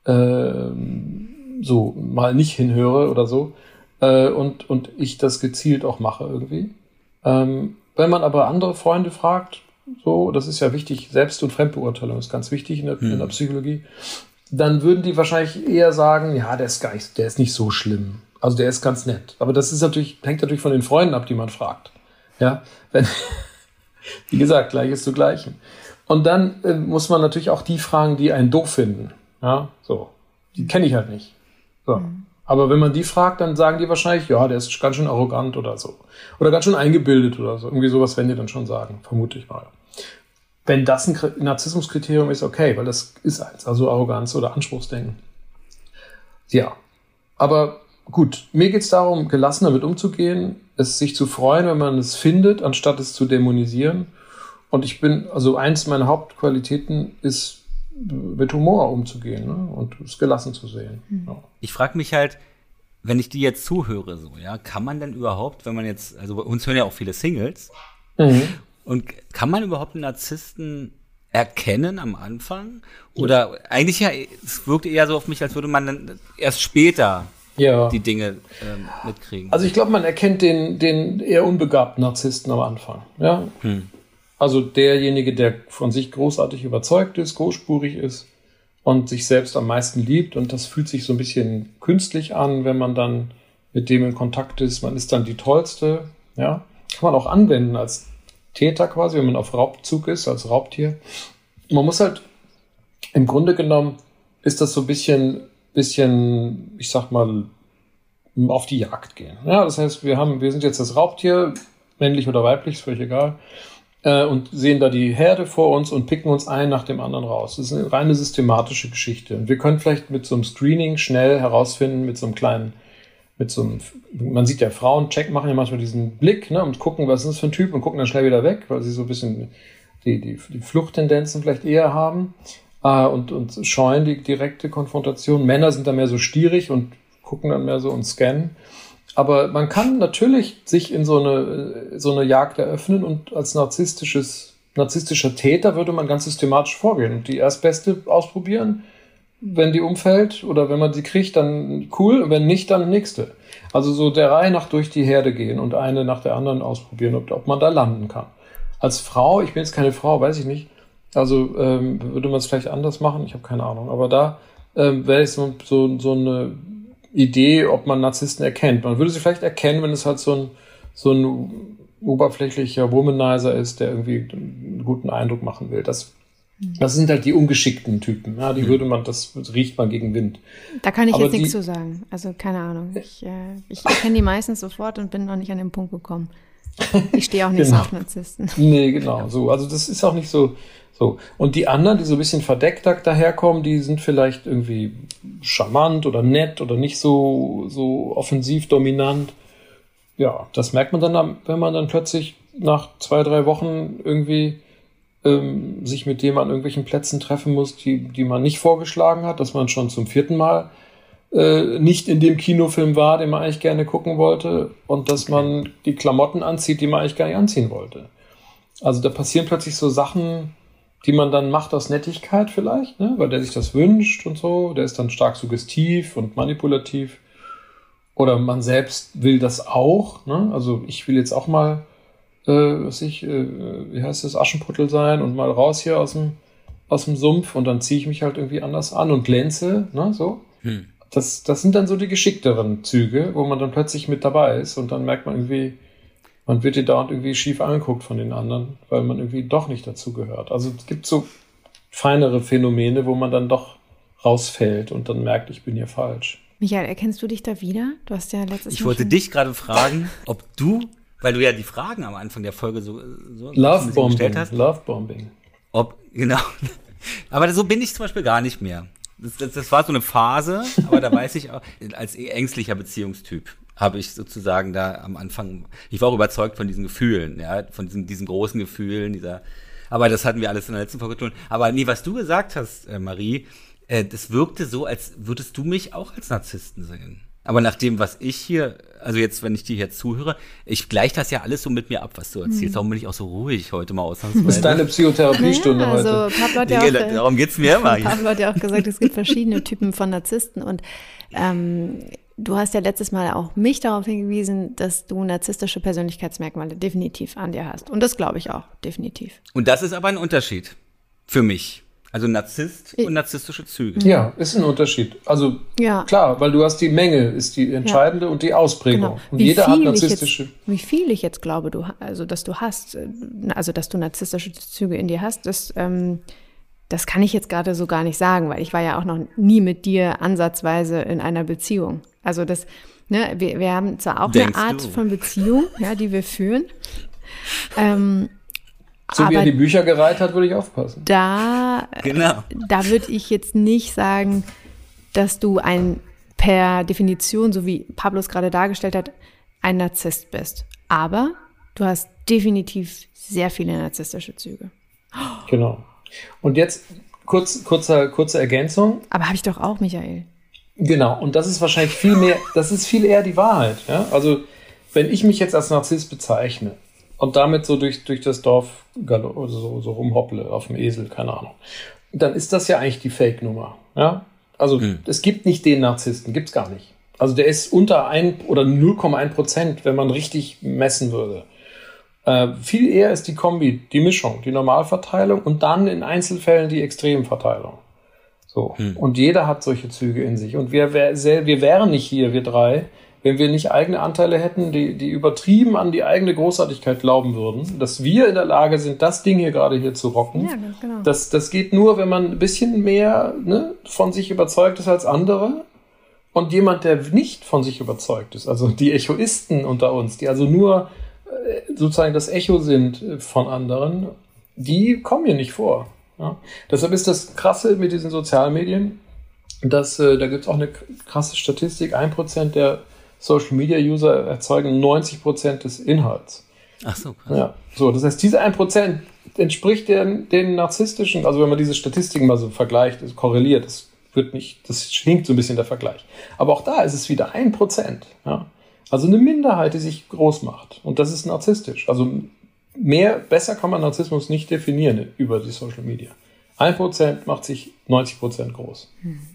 So mal nicht hinhöre oder so. Und ich das gezielt auch mache irgendwie. Wenn man aber andere Freunde fragt, so, das ist ja wichtig, Selbst- und Fremdbeurteilung ist ganz wichtig in der Psychologie, dann würden die wahrscheinlich eher sagen, ja, der ist nicht so schlimm. Also der ist ganz nett. Aber das hängt natürlich von den Freunden ab, die man fragt. Ja, wie gesagt, Gleiches zu Gleichem. Und dann muss man natürlich auch die fragen, die einen doof finden. Ja, so. Die kenne ich halt nicht. So. Aber wenn man die fragt, dann sagen die wahrscheinlich, ja, der ist ganz schön arrogant oder so. Oder ganz schön eingebildet oder so. Irgendwie sowas werden die dann schon sagen, vermute ich mal. Wenn das ein Narzissmuskriterium ist, okay, weil das ist eins, also Arroganz oder Anspruchsdenken. Ja, aber gut, mir geht es darum, gelassen damit umzugehen, es sich zu freuen, wenn man es findet, anstatt es zu dämonisieren. Und eins meiner Hauptqualitäten ist, mit Humor umzugehen, ne? Und es gelassen zu sehen. Ja. Ich frage mich halt, wenn ich die jetzt zuhöre, so, ja, kann man denn überhaupt, wenn man jetzt, also bei uns hören ja auch viele Singles, und kann man überhaupt einen Narzissten erkennen am Anfang? Oder eigentlich ja, es wirkt eher so auf mich, als würde man dann erst später die Dinge mitkriegen. Also ich glaube, man erkennt den eher unbegabten Narzissten am Anfang. Ja? Also derjenige, der von sich großartig überzeugt ist, großspurig ist und sich selbst am meisten liebt. Und das fühlt sich so ein bisschen künstlich an, wenn man dann mit dem in Kontakt ist. Man ist dann die Tollste. Ja? Kann man auch anwenden als Täter quasi, wenn man auf Raubzug ist, als Raubtier. Man muss halt im Grunde genommen ist das so ein bisschen, ich sag mal, auf die Jagd gehen. Ja, das heißt, wir sind jetzt das Raubtier, männlich oder weiblich, ist völlig egal, und sehen da die Herde vor uns und picken uns einen nach dem anderen raus. Das ist eine reine systematische Geschichte. Und wir können vielleicht mit so einem Screening schnell herausfinden, man sieht ja, Frauen machen ja manchmal diesen Blick, ne, und gucken, was ist das für ein Typ, und gucken dann schnell wieder weg, weil sie so ein bisschen die Fluchttendenzen vielleicht eher haben, und scheuen die direkte Konfrontation. Männer sind da mehr so stierig und gucken dann mehr so und scannen. Aber man kann natürlich sich in so eine Jagd eröffnen, und als narzisstischer Täter würde man ganz systematisch vorgehen und die Erstbeste ausprobieren. Wenn die umfällt oder wenn man sie kriegt, dann cool, wenn nicht, dann nächste. Also so der Reihe nach durch die Herde gehen und eine nach der anderen ausprobieren, ob man da landen kann. Als Frau, ich bin jetzt keine Frau, weiß ich nicht, also würde man es vielleicht anders machen, ich habe keine Ahnung, aber da wäre es so eine Idee, ob man Narzissten erkennt. Man würde sie vielleicht erkennen, wenn es halt so ein oberflächlicher Womanizer ist, der irgendwie einen guten Eindruck machen will. Das sind halt die ungeschickten Typen. Ja, das riecht man gegen Wind. Da kann ich jetzt nichts zu sagen. Also keine Ahnung. Ich erkenne die meistens sofort und bin noch nicht an den Punkt gekommen. Ich stehe auch nicht so auf Narzissten. Nee, genau. So. Also das ist auch nicht so. Und die anderen, die so ein bisschen verdeckt daherkommen, die sind vielleicht irgendwie charmant oder nett oder nicht so offensiv dominant. Ja, das merkt man dann, wenn man dann plötzlich nach 2-3 Wochen irgendwie sich mit dem an irgendwelchen Plätzen treffen muss, die man nicht vorgeschlagen hat, dass man schon zum 4. Mal nicht in dem Kinofilm war, den man eigentlich gerne gucken wollte, und dass man die Klamotten anzieht, die man eigentlich gar nicht anziehen wollte. Also da passieren plötzlich so Sachen, die man dann macht aus Nettigkeit vielleicht, ne? Weil der sich das wünscht und so. Der ist dann stark suggestiv und manipulativ. Oder man selbst will das auch, ne? Also ich will jetzt auch mal wie heißt das, Aschenputtel sein und mal raus hier aus dem Sumpf, und dann ziehe ich mich halt irgendwie anders an und glänze, ne, so. Das sind dann so die geschickteren Züge, wo man dann plötzlich mit dabei ist, und dann merkt man irgendwie, man wird hier dauernd irgendwie schief angeguckt von den anderen, weil man irgendwie doch nicht dazu gehört. Also es gibt so feinere Phänomene, wo man dann doch rausfällt und dann merkt, ich bin hier falsch. Michael, erkennst du dich da wieder? Du hast ja letztes Mal Ich wollte dich gerade fragen, ob du, weil du ja die Fragen am Anfang der Folge so gestellt hast. Lovebombing. Genau. Aber so bin ich zum Beispiel gar nicht mehr. Das war so eine Phase, aber da weiß ich auch, als ängstlicher Beziehungstyp habe ich sozusagen da am Anfang, ich war auch überzeugt von diesen Gefühlen, ja, von diesen großen Gefühlen, aber das hatten wir alles in der letzten Folge tun. Aber nee, was du gesagt hast, Marie, das wirkte so, als würdest du mich auch als Narzissten sehen. Aber nach dem, was ich hier, also jetzt, wenn ich dir hier zuhöre, ich gleiche das ja alles so mit mir ab, was du erzählst. Darum bin ich auch so ruhig heute mal ausnahmsweise. Das ist deine Psychotherapiestunde heute. Also Pablo hat ja darum geht's mir immer. Pablo hat ja auch gesagt, es gibt verschiedene Typen von Narzissten, und du hast ja letztes Mal auch mich darauf hingewiesen, dass du narzisstische Persönlichkeitsmerkmale definitiv an dir hast. Und das glaube ich auch, definitiv. Und das ist aber ein Unterschied für mich. Also Narzisst und narzisstische Züge. Ja, ist ein Unterschied. Also klar, weil du hast die Menge, ist die entscheidende, und die Ausprägung. Genau. Und jeder hat narzisstische. Wie viel ich jetzt glaube, dass du hast, also dass du narzisstische Züge in dir hast, das kann ich jetzt gerade so gar nicht sagen, weil ich war ja auch noch nie mit dir ansatzweise in einer Beziehung. Also wir haben zwar auch eine Art von Beziehung, ja, die wir führen. So wie er die Bücher gereiht hat, würde ich aufpassen. Da würde ich jetzt nicht sagen, dass du per Definition, so wie Pablo es gerade dargestellt hat, ein Narzisst bist. Aber du hast definitiv sehr viele narzisstische Züge. Genau. Und jetzt kurze Ergänzung. Aber habe ich doch auch, Michael. Genau. Und das ist wahrscheinlich viel eher die Wahrheit. Ja? Also wenn ich mich jetzt als Narzisst bezeichne und damit so durch das Dorf so rumhopple auf dem Esel, keine Ahnung, dann ist das ja eigentlich die Fake-Nummer. Ja? Also es gibt nicht den Narzissten, gibt's gar nicht. Also der ist unter 1 oder 0,1%, wenn man richtig messen würde. Viel eher ist die Kombi, die Mischung, die Normalverteilung und dann in Einzelfällen die Extremverteilung. So. Und jeder hat solche Züge in sich. Und wir wären nicht hier, wir drei, wenn wir nicht eigene Anteile hätten, die übertrieben an die eigene Großartigkeit glauben würden, dass wir in der Lage sind, das Ding hier zu rocken. Ja, ganz genau. Das geht nur, wenn man ein bisschen mehr von sich überzeugt ist als andere. Und jemand, der nicht von sich überzeugt ist, also die Echoisten unter uns, die also nur sozusagen das Echo sind von anderen, die kommen hier nicht vor. Ja? Deshalb ist das Krasse mit diesen Sozialmedien, dass da gibt es auch eine krasse Statistik, 1% der Social-Media-User erzeugen 90% des Inhalts. Ach so, krass. Ja, so, das heißt, diese 1% entspricht den narzisstischen, also wenn man diese Statistiken mal so vergleicht, korreliert, das schwingt so ein bisschen der Vergleich. Aber auch da ist es wieder 1%. Ja? Also eine Minderheit, die sich groß macht. Und das ist narzisstisch. Also besser kann man Narzissmus nicht definieren über die Social Media. 1% macht sich 90% groß.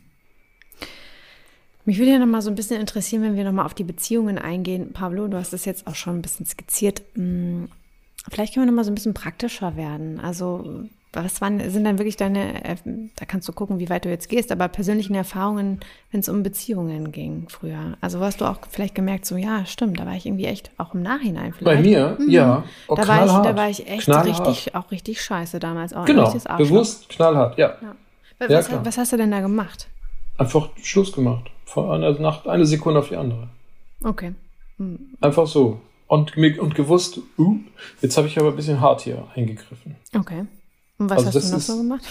Mich würde ja noch mal so ein bisschen interessieren, wenn wir noch mal auf die Beziehungen eingehen. Pablo, du hast das jetzt auch schon ein bisschen skizziert. Vielleicht können wir noch mal so ein bisschen praktischer werden. Also sind dann wirklich da kannst du gucken, wie weit du jetzt gehst, aber persönlichen Erfahrungen, wenn es um Beziehungen ging früher. Also wo hast du auch vielleicht gemerkt, so ja, stimmt, da war ich irgendwie echt auch im Nachhinein vielleicht. Bei mir, ja. Oh, da war ich echt richtig scheiße damals. Auch genau, bewusst knallhart, ja. Was hast du denn da gemacht? Einfach Schluss gemacht. Von einer Nacht, eine Sekunde auf die andere. Okay. Einfach so. Und gewusst, jetzt habe ich aber ein bisschen hart hier eingegriffen. Okay. Und was hast du noch so gemacht?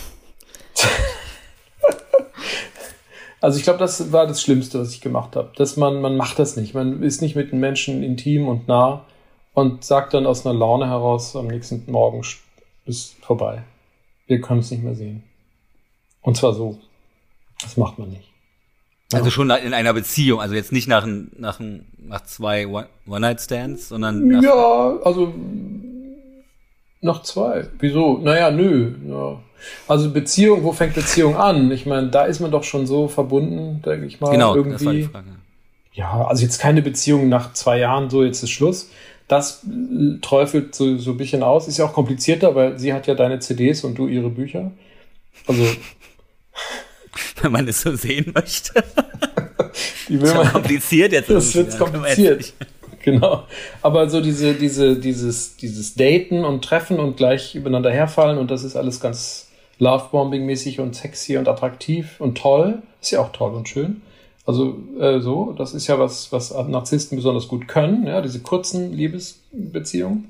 Also ich glaube, das war das Schlimmste, was ich gemacht habe. Dass man macht das nicht. Man ist nicht mit den Menschen intim und nah und sagt dann aus einer Laune heraus, am nächsten Morgen ist vorbei. Wir können es nicht mehr sehen. Und zwar so. Das macht man nicht. Also schon in einer Beziehung, also jetzt nicht nach 2 One-Night-Stands, sondern also nach 2. Wieso? Naja, nö. Ja. Also Beziehung, wo fängt Beziehung an? Ich meine, da ist man doch schon so verbunden, denke ich mal. Genau, irgendwie. Das war die Frage. Ja, also jetzt keine Beziehung nach 2 Jahren, so jetzt ist Schluss. Das träufelt so ein bisschen aus. Ist ja auch komplizierter, weil sie hat ja deine CDs und du ihre Bücher. Also wenn man es so sehen möchte. Die will man kompliziert jetzt. Das wird kompliziert. Genau. Aber so dieses Daten und Treffen und gleich übereinander herfallen und das ist alles ganz Lovebombing-mäßig und sexy und attraktiv und toll. Ist ja auch toll und schön. Also das ist ja was Narzissten besonders gut können, ja, diese kurzen Liebesbeziehungen.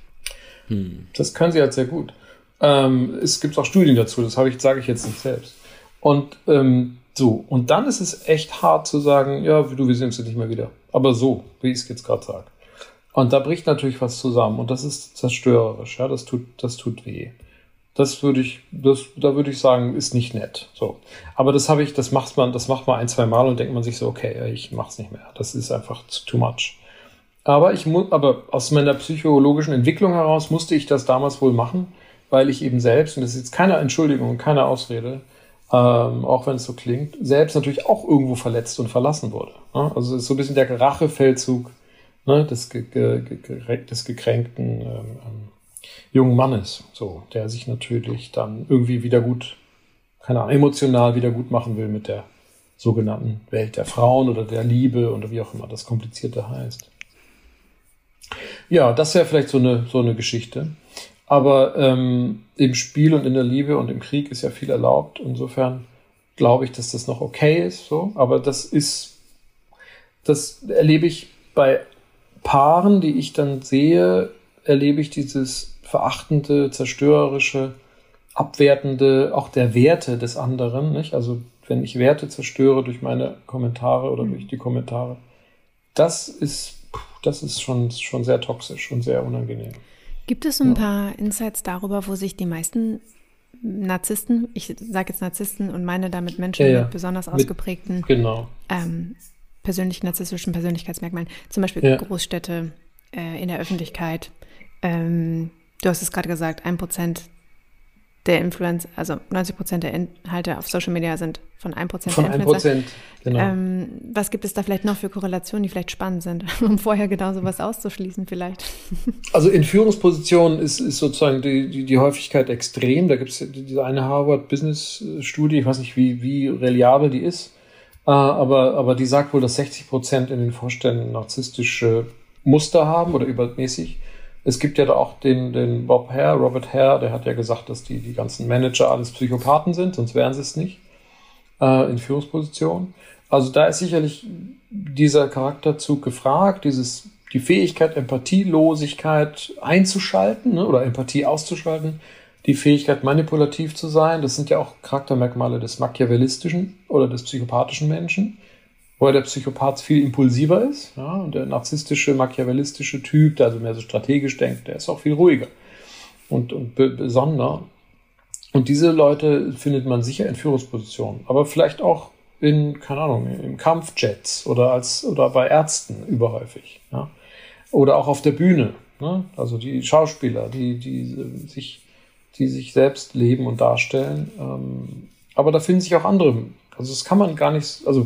Das können sie halt sehr gut. Es gibt auch Studien dazu, sage ich jetzt nicht selbst. Und und dann ist es echt hart zu sagen, ja, wir sehen uns nicht mehr wieder. Aber so, wie ich es jetzt gerade sage. Und da bricht natürlich was zusammen und das ist zerstörerisch, ja, das tut weh. Da würde ich sagen, ist nicht nett. So. Aber das macht man 1-2 Mal und denkt man sich so, okay, ich mach's nicht mehr. Das ist einfach too much. Aber aus meiner psychologischen Entwicklung heraus musste ich das damals wohl machen, weil ich eben selbst, und das ist jetzt keine Entschuldigung und keine Ausrede, auch wenn es so klingt, selbst natürlich auch irgendwo verletzt und verlassen wurde. Ne? Also es ist so ein bisschen der Rachefeldzug des gekränkten jungen Mannes, so, der sich natürlich dann irgendwie wieder gut, keine Ahnung, emotional wieder gut machen will mit der sogenannten Welt der Frauen oder der Liebe oder wie auch immer das Komplizierte heißt. Ja, das wäre vielleicht so eine Geschichte. Aber im Spiel und in der Liebe und im Krieg ist ja viel erlaubt. Insofern glaube ich, dass das noch okay ist. So. Aber das erlebe ich bei Paaren, die ich dann sehe, erlebe ich dieses verachtende, zerstörerische, abwertende, auch der Werte des anderen. Nicht? Also wenn ich Werte zerstöre durch meine Kommentare oder durch die Kommentare, das ist schon sehr toxisch und sehr unangenehm. Gibt es ein paar Insights darüber, wo sich die meisten Narzissten, ich sage jetzt Narzissten und meine damit Menschen mit besonders ausgeprägten narzisstischen Persönlichkeitsmerkmalen, zum Beispiel Großstädte in der Öffentlichkeit, du hast es gerade gesagt, 1% der Influencer, also 90% der Inhalte auf Social Media sind von 1% der Influencer. 1%, genau. Was gibt es da vielleicht noch für Korrelationen, die vielleicht spannend sind, um vorher genau sowas auszuschließen vielleicht? Also in Führungspositionen ist sozusagen die Häufigkeit extrem. Da gibt es diese eine Harvard-Business-Studie, ich weiß nicht, wie reliabel die ist, Aber die sagt wohl, dass 60% in den Vorständen narzisstische Muster haben oder übermäßig. Es gibt ja da auch den Robert Hare, der hat ja gesagt, dass die ganzen Manager alles Psychopathen sind, sonst wären sie es nicht, in Führungspositionen. Also da ist sicherlich dieser Charakterzug gefragt, die Fähigkeit, Empathielosigkeit einzuschalten, ne, oder Empathie auszuschalten, die Fähigkeit, manipulativ zu sein. Das sind ja auch Charaktermerkmale des machiavellistischen oder des psychopathischen Menschen, wo der Psychopath viel impulsiver ist. Ja, und der narzisstische, machiavellistische Typ, der also mehr so strategisch denkt, der ist auch viel ruhiger und besonderer. Und diese Leute findet man sicher in Führungspositionen, aber vielleicht auch in, keine Ahnung, im Kampfjets oder bei Ärzten überhäufig. Ja. Oder auch auf der Bühne. Ne? Also die Schauspieler, die sich selbst leben und darstellen. Aber da finden sich auch andere. Also das kann man gar nicht, also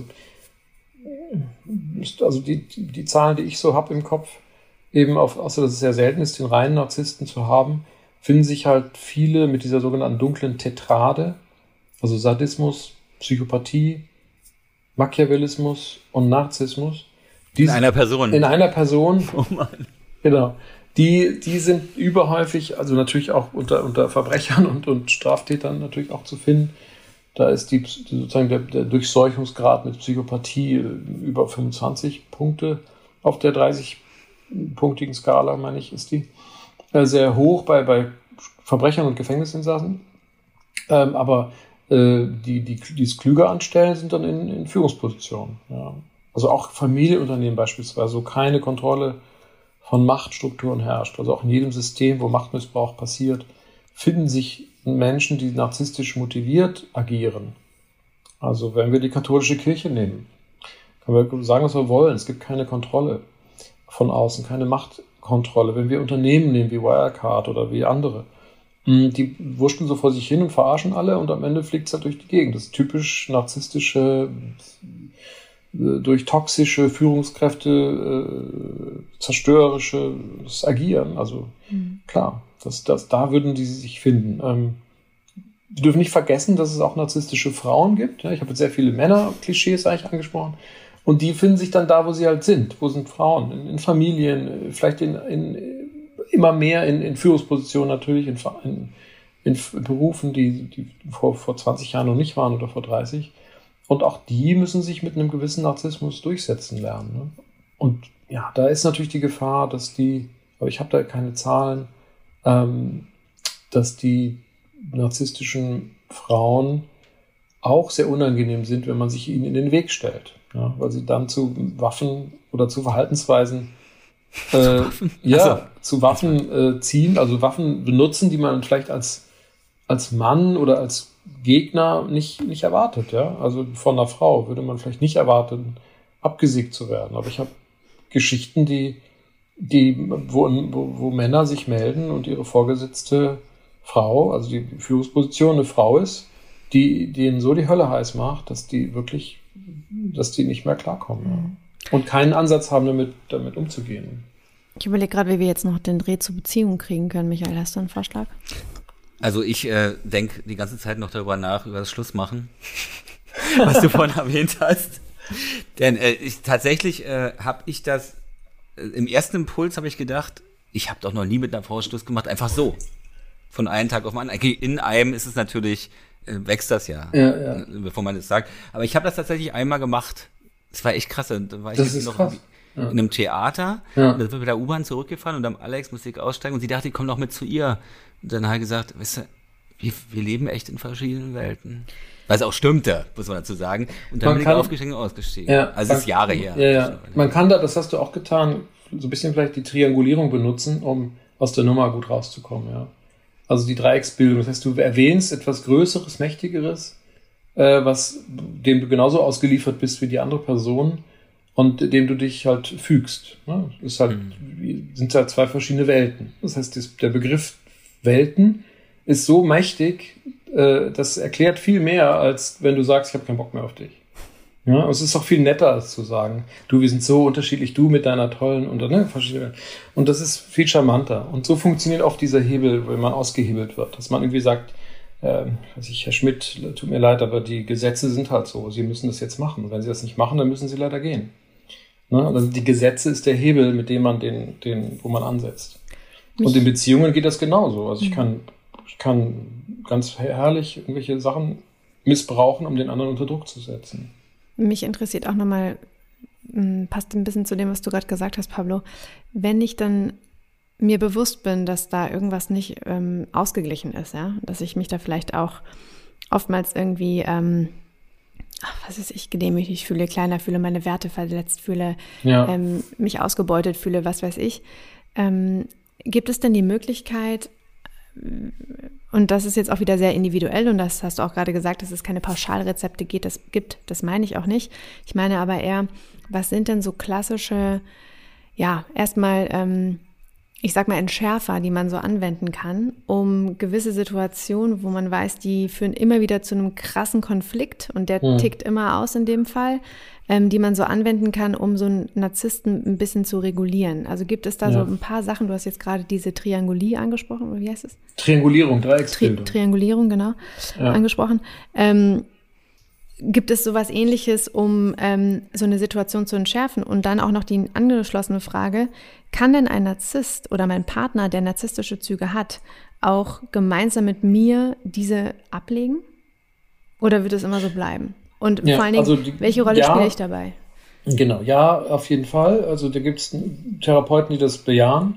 die Zahlen, die ich so habe im Kopf, eben außer dass es sehr selten ist, den reinen Narzissten zu haben, finden sich halt viele mit dieser sogenannten dunklen Tetrade, also Sadismus, Psychopathie, Machiavellismus und Narzissmus. In einer Person. In einer Person. Oh Mann. Genau. Die sind überhäufig, also natürlich auch unter Verbrechern und Straftätern natürlich auch zu finden. Da ist sozusagen der Durchseuchungsgrad mit Psychopathie über 25 Punkte auf der 30-punktigen Skala, meine ich, ist die. Sehr hoch bei Verbrechern und Gefängnisinsassen. Aber die es klüger anstellen, sind dann in Führungspositionen. Ja. Also auch Familienunternehmen beispielsweise, wo keine Kontrolle von Machtstrukturen herrscht. Also auch in jedem System, wo Machtmissbrauch passiert, finden sich Menschen, die narzisstisch motiviert agieren. Also wenn wir die katholische Kirche nehmen, können wir sagen, was wir wollen. Es gibt keine Kontrolle von außen, keine Machtkontrolle. Wenn wir Unternehmen nehmen wie Wirecard oder wie andere, die wurschteln so vor sich hin und verarschen alle und am Ende fliegt es halt durch die Gegend. Das ist typisch narzisstische, durch toxische Führungskräfte zerstörerisches Agieren. Also klar, da würden die sich finden. Wir dürfen nicht vergessen, dass es auch narzisstische Frauen gibt. Ich habe jetzt sehr viele Männer-Klischees eigentlich angesprochen. Und die finden sich dann da, wo sie halt sind. Wo sind Frauen? In Familien, vielleicht immer mehr in Führungspositionen natürlich, in Berufen, die vor 20 Jahren noch nicht waren oder vor 30. Und auch die müssen sich mit einem gewissen Narzissmus durchsetzen lernen. Ne? Und ja, da ist natürlich die Gefahr, aber ich habe da keine Zahlen, dass die narzisstischen Frauen auch sehr unangenehm sind, wenn man sich ihnen in den Weg stellt. Ja? Weil sie dann zu Waffen oder zu Verhaltensweisen zu Waffen ziehen, also Waffen benutzen, die man vielleicht als Mann oder als Gegner nicht erwartet, ja. Also von einer Frau würde man vielleicht nicht erwarten, abgesägt zu werden. Aber ich habe Geschichten, wo Männer sich melden und ihre vorgesetzte Frau, also die Führungsposition eine Frau ist, die denen so die Hölle heiß macht, dass die nicht mehr klarkommen. Ja. Und keinen Ansatz haben, damit umzugehen. Ich überlege gerade, wie wir jetzt noch den Dreh zur Beziehung kriegen können. Michael, hast du einen Vorschlag? Also ich denke die ganze Zeit noch darüber nach, über das Schlussmachen, was du vorhin erwähnt hast. Denn tatsächlich habe ich das, im ersten Impuls habe ich gedacht, ich habe doch noch nie mit einer Frau Schluss gemacht, einfach so. Von einem Tag auf den anderen. In einem ist es natürlich, wächst das ja, bevor man es sagt. Aber ich habe das tatsächlich einmal gemacht. Das war echt krass. Da war ich noch krass. In einem Theater. Ja. Und dann sind wir mit der U-Bahn zurückgefahren und dann Alex musste ich aussteigen und sie dachte, ich komme noch mit zu ihr. Und dann habe ich gesagt, weißt du, wir leben echt in verschiedenen Welten. Weil es auch stimmte, muss man dazu sagen. Und dann bin ich aufgestiegen und ausgestiegen. Ja, also es ist Jahre her. Ja. Man kann das hast du auch getan, so ein bisschen vielleicht die Triangulierung benutzen, um aus der Nummer gut rauszukommen. Ja. Also die Dreiecksbildung. Das heißt, du erwähnst etwas Größeres, Mächtigeres, dem du genauso ausgeliefert bist wie die andere Person und dem du dich halt fügst. Ne? Sind halt zwei verschiedene Welten. Das heißt, der Begriff Welten ist so mächtig, das erklärt viel mehr, als wenn du sagst, ich habe keinen Bock mehr auf dich. Ja, es ist auch viel netter, als zu sagen, wir sind so unterschiedlich, du mit deiner tollen verschiedene. Und das ist viel charmanter. Und so funktioniert oft dieser Hebel, wenn man ausgehebelt wird. Dass man irgendwie sagt, Herr Schmidt, tut mir leid, aber die Gesetze sind halt so. Sie müssen das jetzt machen. Wenn Sie das nicht machen, dann müssen Sie leider gehen. Ne? Also die Gesetze ist der Hebel, mit dem man wo man ansetzt. Und in Beziehungen geht das genauso. Also ich kann ganz herrlich irgendwelche Sachen missbrauchen, um den anderen unter Druck zu setzen. Mich interessiert auch nochmal, passt ein bisschen zu dem, was du gerade gesagt hast, Pablo, wenn ich dann mir bewusst bin, dass da irgendwas nicht ausgeglichen ist, ja, dass ich mich da vielleicht auch oftmals irgendwie, gedemütigt fühle, kleiner fühle, meine Werte verletzt fühle, mich ausgebeutet fühle, was weiß ich. Gibt es denn die Möglichkeit, und das ist jetzt auch wieder sehr individuell und das hast du auch gerade gesagt, dass es keine Pauschalrezepte gibt, das meine ich auch nicht. Ich meine aber eher, was sind denn so klassische, erstmal, ich sag mal Entschärfer, die man so anwenden kann, um gewisse Situationen, wo man weiß, die führen immer wieder zu einem krassen Konflikt und der tickt immer aus in dem Fall, die man so anwenden kann, um so einen Narzissten ein bisschen zu regulieren. Also gibt es da so ein paar Sachen, du hast jetzt gerade diese Triangulie angesprochen, oder wie heißt es? Triangulierung, Dreiecksbildung. Triangulierung, genau, angesprochen. Gibt es sowas Ähnliches, um so eine Situation zu entschärfen? Und dann auch noch die angeschlossene Frage, kann denn ein Narzisst oder mein Partner, der narzisstische Züge hat, auch gemeinsam mit mir diese ablegen? Oder wird es immer so bleiben? Und vor allen Dingen, welche Rolle spiele ich dabei? Genau, ja, auf jeden Fall. Also da gibt es Therapeuten, die das bejahen.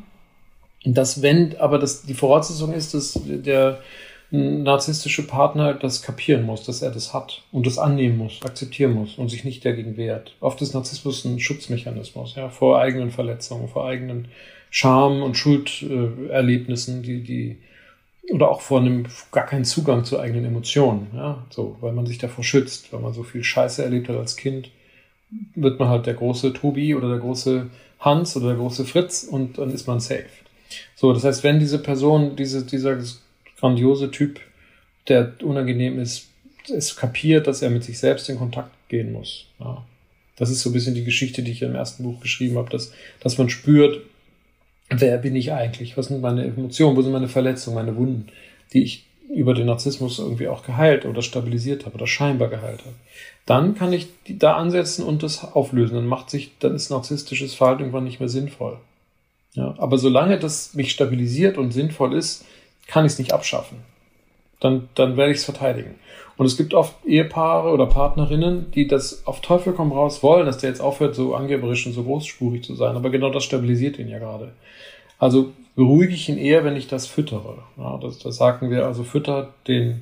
Die Voraussetzung ist, dass der narzisstische Partner das kapieren muss, dass er das hat und das annehmen muss, akzeptieren muss und sich nicht dagegen wehrt. Oft ist Narzissmus ein Schutzmechanismus, vor eigenen Verletzungen, vor eigenen Scham- und Schulderlebnissen, oder auch vor einem gar keinen Zugang zu eigenen Emotionen, weil man sich davor schützt, weil man so viel Scheiße erlebt hat als Kind, wird man halt der große Tobi oder der große Hans oder der große Fritz und dann ist man safe. So, das heißt, wenn diese Person, dieser grandiose Typ, der unangenehm ist, es kapiert, dass er mit sich selbst in Kontakt gehen muss. Ja. Das ist so ein bisschen die Geschichte, die ich im ersten Buch geschrieben habe, dass man spürt, wer bin ich eigentlich? Was sind meine Emotionen? Wo sind meine Verletzungen, meine Wunden, die ich über den Narzissmus irgendwie auch geheilt oder stabilisiert habe oder scheinbar geheilt habe? Dann kann ich da ansetzen und das auflösen. Dann ist narzisstisches Verhalten irgendwann nicht mehr sinnvoll. Ja, aber solange das mich stabilisiert und sinnvoll ist, kann ich es nicht abschaffen. Dann werde ich es verteidigen. Und es gibt oft Ehepaare oder Partnerinnen, die das auf Teufel komm raus wollen, dass der jetzt aufhört, so angeberisch und so großspurig zu sein. Aber genau das stabilisiert ihn ja gerade. Also beruhige ich ihn eher, wenn ich das füttere. Ja, das sagen wir, also fütter den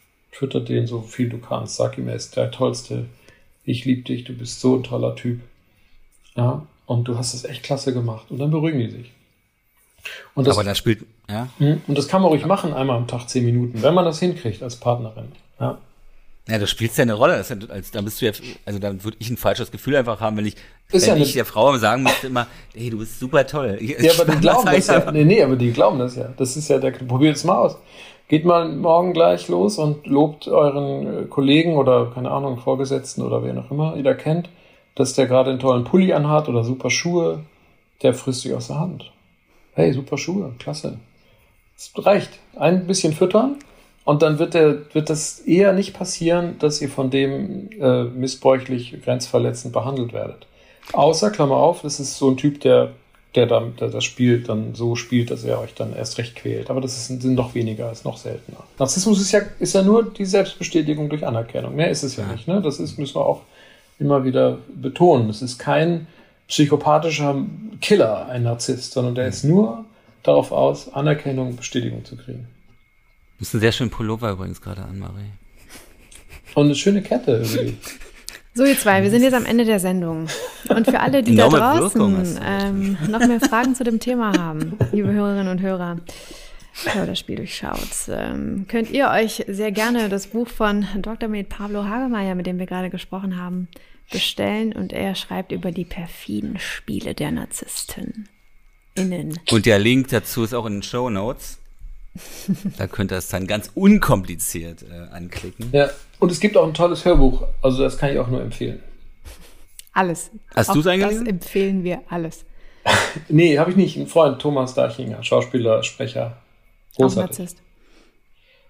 so viel du kannst. Sag ihm, er ist der Tollste. Ich liebe dich, du bist so ein toller Typ. Ja, und du hast das echt klasse gemacht. Und dann beruhigen die sich. Und das spielt, Und das kann man ruhig machen, einmal am Tag 10 Minuten, wenn man das hinkriegt als Partnerin. Ja. Ja, du spielst ja eine Rolle. Da bist du dann würde ich ein falsches Gefühl einfach haben, wenn ich der Frau sagen müsste immer, hey, du bist super toll. Aber die glauben das ja. Nee, aber die glauben das ja. Das ist ja probiert es mal aus. Geht mal morgen gleich los und lobt euren Kollegen oder, keine Ahnung, Vorgesetzten oder wen auch immer ihr da kennt, dass der gerade einen tollen Pulli anhat oder super Schuhe, der frisst sich aus der Hand. Hey, super Schuhe, klasse. Es reicht. Ein bisschen füttern und dann wird das eher nicht passieren, dass ihr von dem missbräuchlich, grenzverletzend behandelt werdet. Außer, Klammer auf, das ist so ein Typ, der das Spiel dann so spielt, dass er euch dann erst recht quält. Aber das sind noch weniger, ist noch seltener. Narzissmus ist ja nur die Selbstbestätigung durch Anerkennung. Mehr ist es ja nicht. Ne? Das müssen wir auch immer wieder betonen. Es ist kein psychopathischer Killer, ein Narzisst, sondern der ist nur darauf aus, Anerkennung, Bestätigung zu kriegen. Du hast einen sehr schönen Pullover übrigens gerade an, Marie. Und eine schöne Kette irgendwie. So, ihr zwei, wir sind jetzt am Ende der Sendung. Und für alle, die da draußen noch mehr Fragen zu dem Thema haben, liebe Hörerinnen und Hörer, das Spiel durchschaut, könnt ihr euch sehr gerne das Buch von Dr. Med Pablo Hagemeyer, mit dem wir gerade gesprochen haben, bestellen. Und er schreibt über die perfiden Spiele der Narzissten. Und der Link dazu ist auch in den Shownotes. Da könnt ihr es dann ganz unkompliziert anklicken. Ja, und es gibt auch ein tolles Hörbuch. Also das kann ich auch nur empfehlen. Alles. Hast du es eingelesen? Das empfehlen wir alles. Nee, habe ich nicht. Ein Freund, Thomas Deichinger, Schauspieler, Sprecher. Großartig.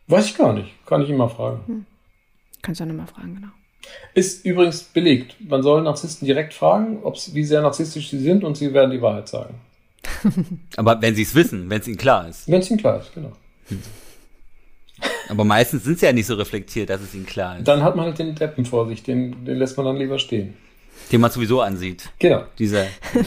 Weiß ich gar nicht. Kann ich ihn mal fragen. Kannst du ja nochmal fragen, genau. Ist übrigens belegt. Man soll Narzissten direkt fragen, wie sehr narzisstisch sie sind, und sie werden die Wahrheit sagen. Aber wenn sie es wissen, wenn es ihnen klar ist. Wenn es ihnen klar ist, genau. Aber meistens sind sie ja nicht so reflektiert, dass es ihnen klar ist. Dann hat man halt den Deppen vor sich, den lässt man dann lieber stehen. Den man sowieso ansieht. Genau. Genau.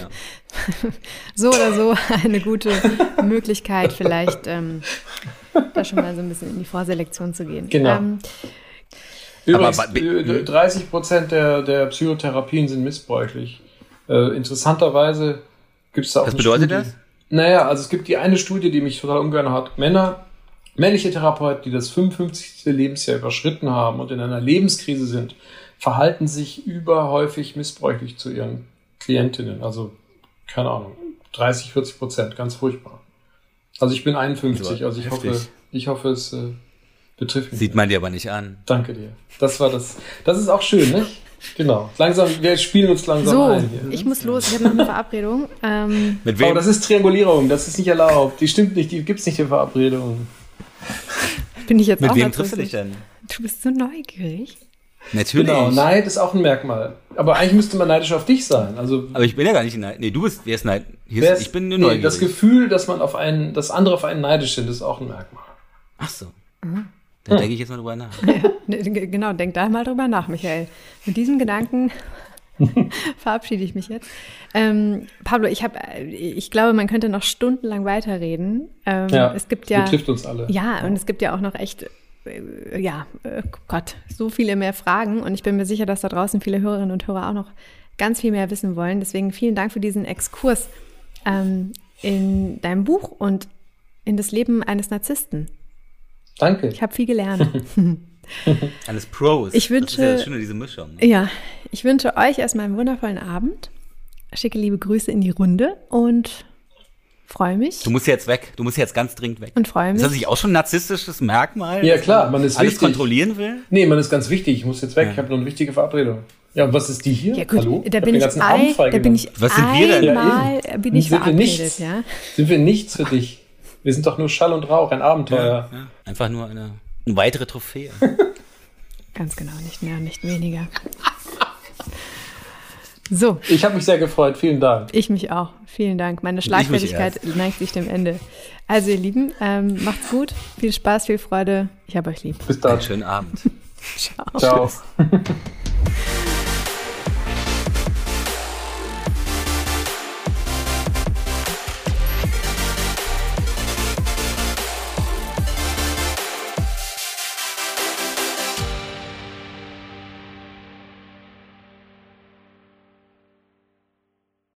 So oder so eine gute Möglichkeit, vielleicht da schon mal so ein bisschen in die Vorselektion zu gehen. Genau. Übrigens, 30% der Psychotherapien sind missbräuchlich. Interessanterweise gibt es da auch Was bedeutet das? Naja, also es gibt die eine Studie, die mich total umgehauen hat. Männliche Therapeuten, die das 55. Lebensjahr überschritten haben und in einer Lebenskrise sind, verhalten sich überhäufig missbräuchlich zu ihren Klientinnen. Also, keine Ahnung, 30-40%, ganz furchtbar. Also ich bin 51, also ich hoffe, es betrifft mich. Sieht man dir aber nicht an. Danke dir. Das ist auch schön, ne? Genau. Wir spielen uns langsam so, ein hier. Ich muss los, ich habe noch eine Verabredung. Mit wem? Oh, das ist Triangulierung, das ist nicht erlaubt. Die stimmt nicht, die gibt's nicht, die Verabredung. Bin ich jetzt Mit auch wem triffst du dich narzisstisch? denn? Du bist so neugierig. Natürlich. Genau, Neid ist auch ein Merkmal. Aber eigentlich müsste man neidisch auf dich sein. Also, Aber ich bin ja gar nicht neidisch. Nee, wer ist neidisch? Ich bin nur neugierig. Das Gefühl, dass andere auf einen neidisch sind, ist auch ein Merkmal. Ach so. Da denke ich jetzt mal drüber nach. Ja, genau, denk da mal drüber nach, Michael. Mit diesem Gedanken verabschiede ich mich jetzt. Pablo, ich glaube, man könnte noch stundenlang weiterreden. Es gibt ja, betrifft uns alle. Ja, und es gibt ja auch noch echt, Gott, so viele mehr Fragen. Und ich bin mir sicher, dass da draußen viele Hörerinnen und Hörer auch noch ganz viel mehr wissen wollen. Deswegen vielen Dank für diesen Exkurs in deinem Buch und in das Leben eines Narzissten. Danke. Ich habe viel gelernt. Eines Pros. Ich wünsche, das ist ja das Schöne, diese Mischung. Ja, ich wünsche euch erstmal einen wundervollen Abend. Schicke liebe Grüße in die Runde und freue mich. Du musst jetzt weg. Du musst jetzt ganz dringend weg. Und freue mich. Ist das nicht auch schon ein narzisstisches Merkmal? Ja, klar, man ist alles wichtig. Kontrollieren will? Nee, man ist ganz wichtig. Ich muss jetzt weg. Ich habe noch eine wichtige Verabredung. Ja, und was ist die hier? Ja gut, Hallo? da bin ich Was sind wir denn? einmal bin ich Sind wir verabredet, nichts? ja. Sind wir nichts für dich? Wir sind doch nur Schall und Rauch, ein Abenteuer. Ja. Einfach nur eine weitere Trophäe. Ganz genau, nicht mehr und nicht weniger. So. Ich habe mich sehr gefreut. Vielen Dank. Ich mich auch. Vielen Dank. Meine Schlagfertigkeit neigt sich dem Ende. Also ihr Lieben, macht's gut. Viel Spaß, viel Freude. Ich hab euch lieb. Bis dann. Einen schönen Abend. Ciao. Ciao.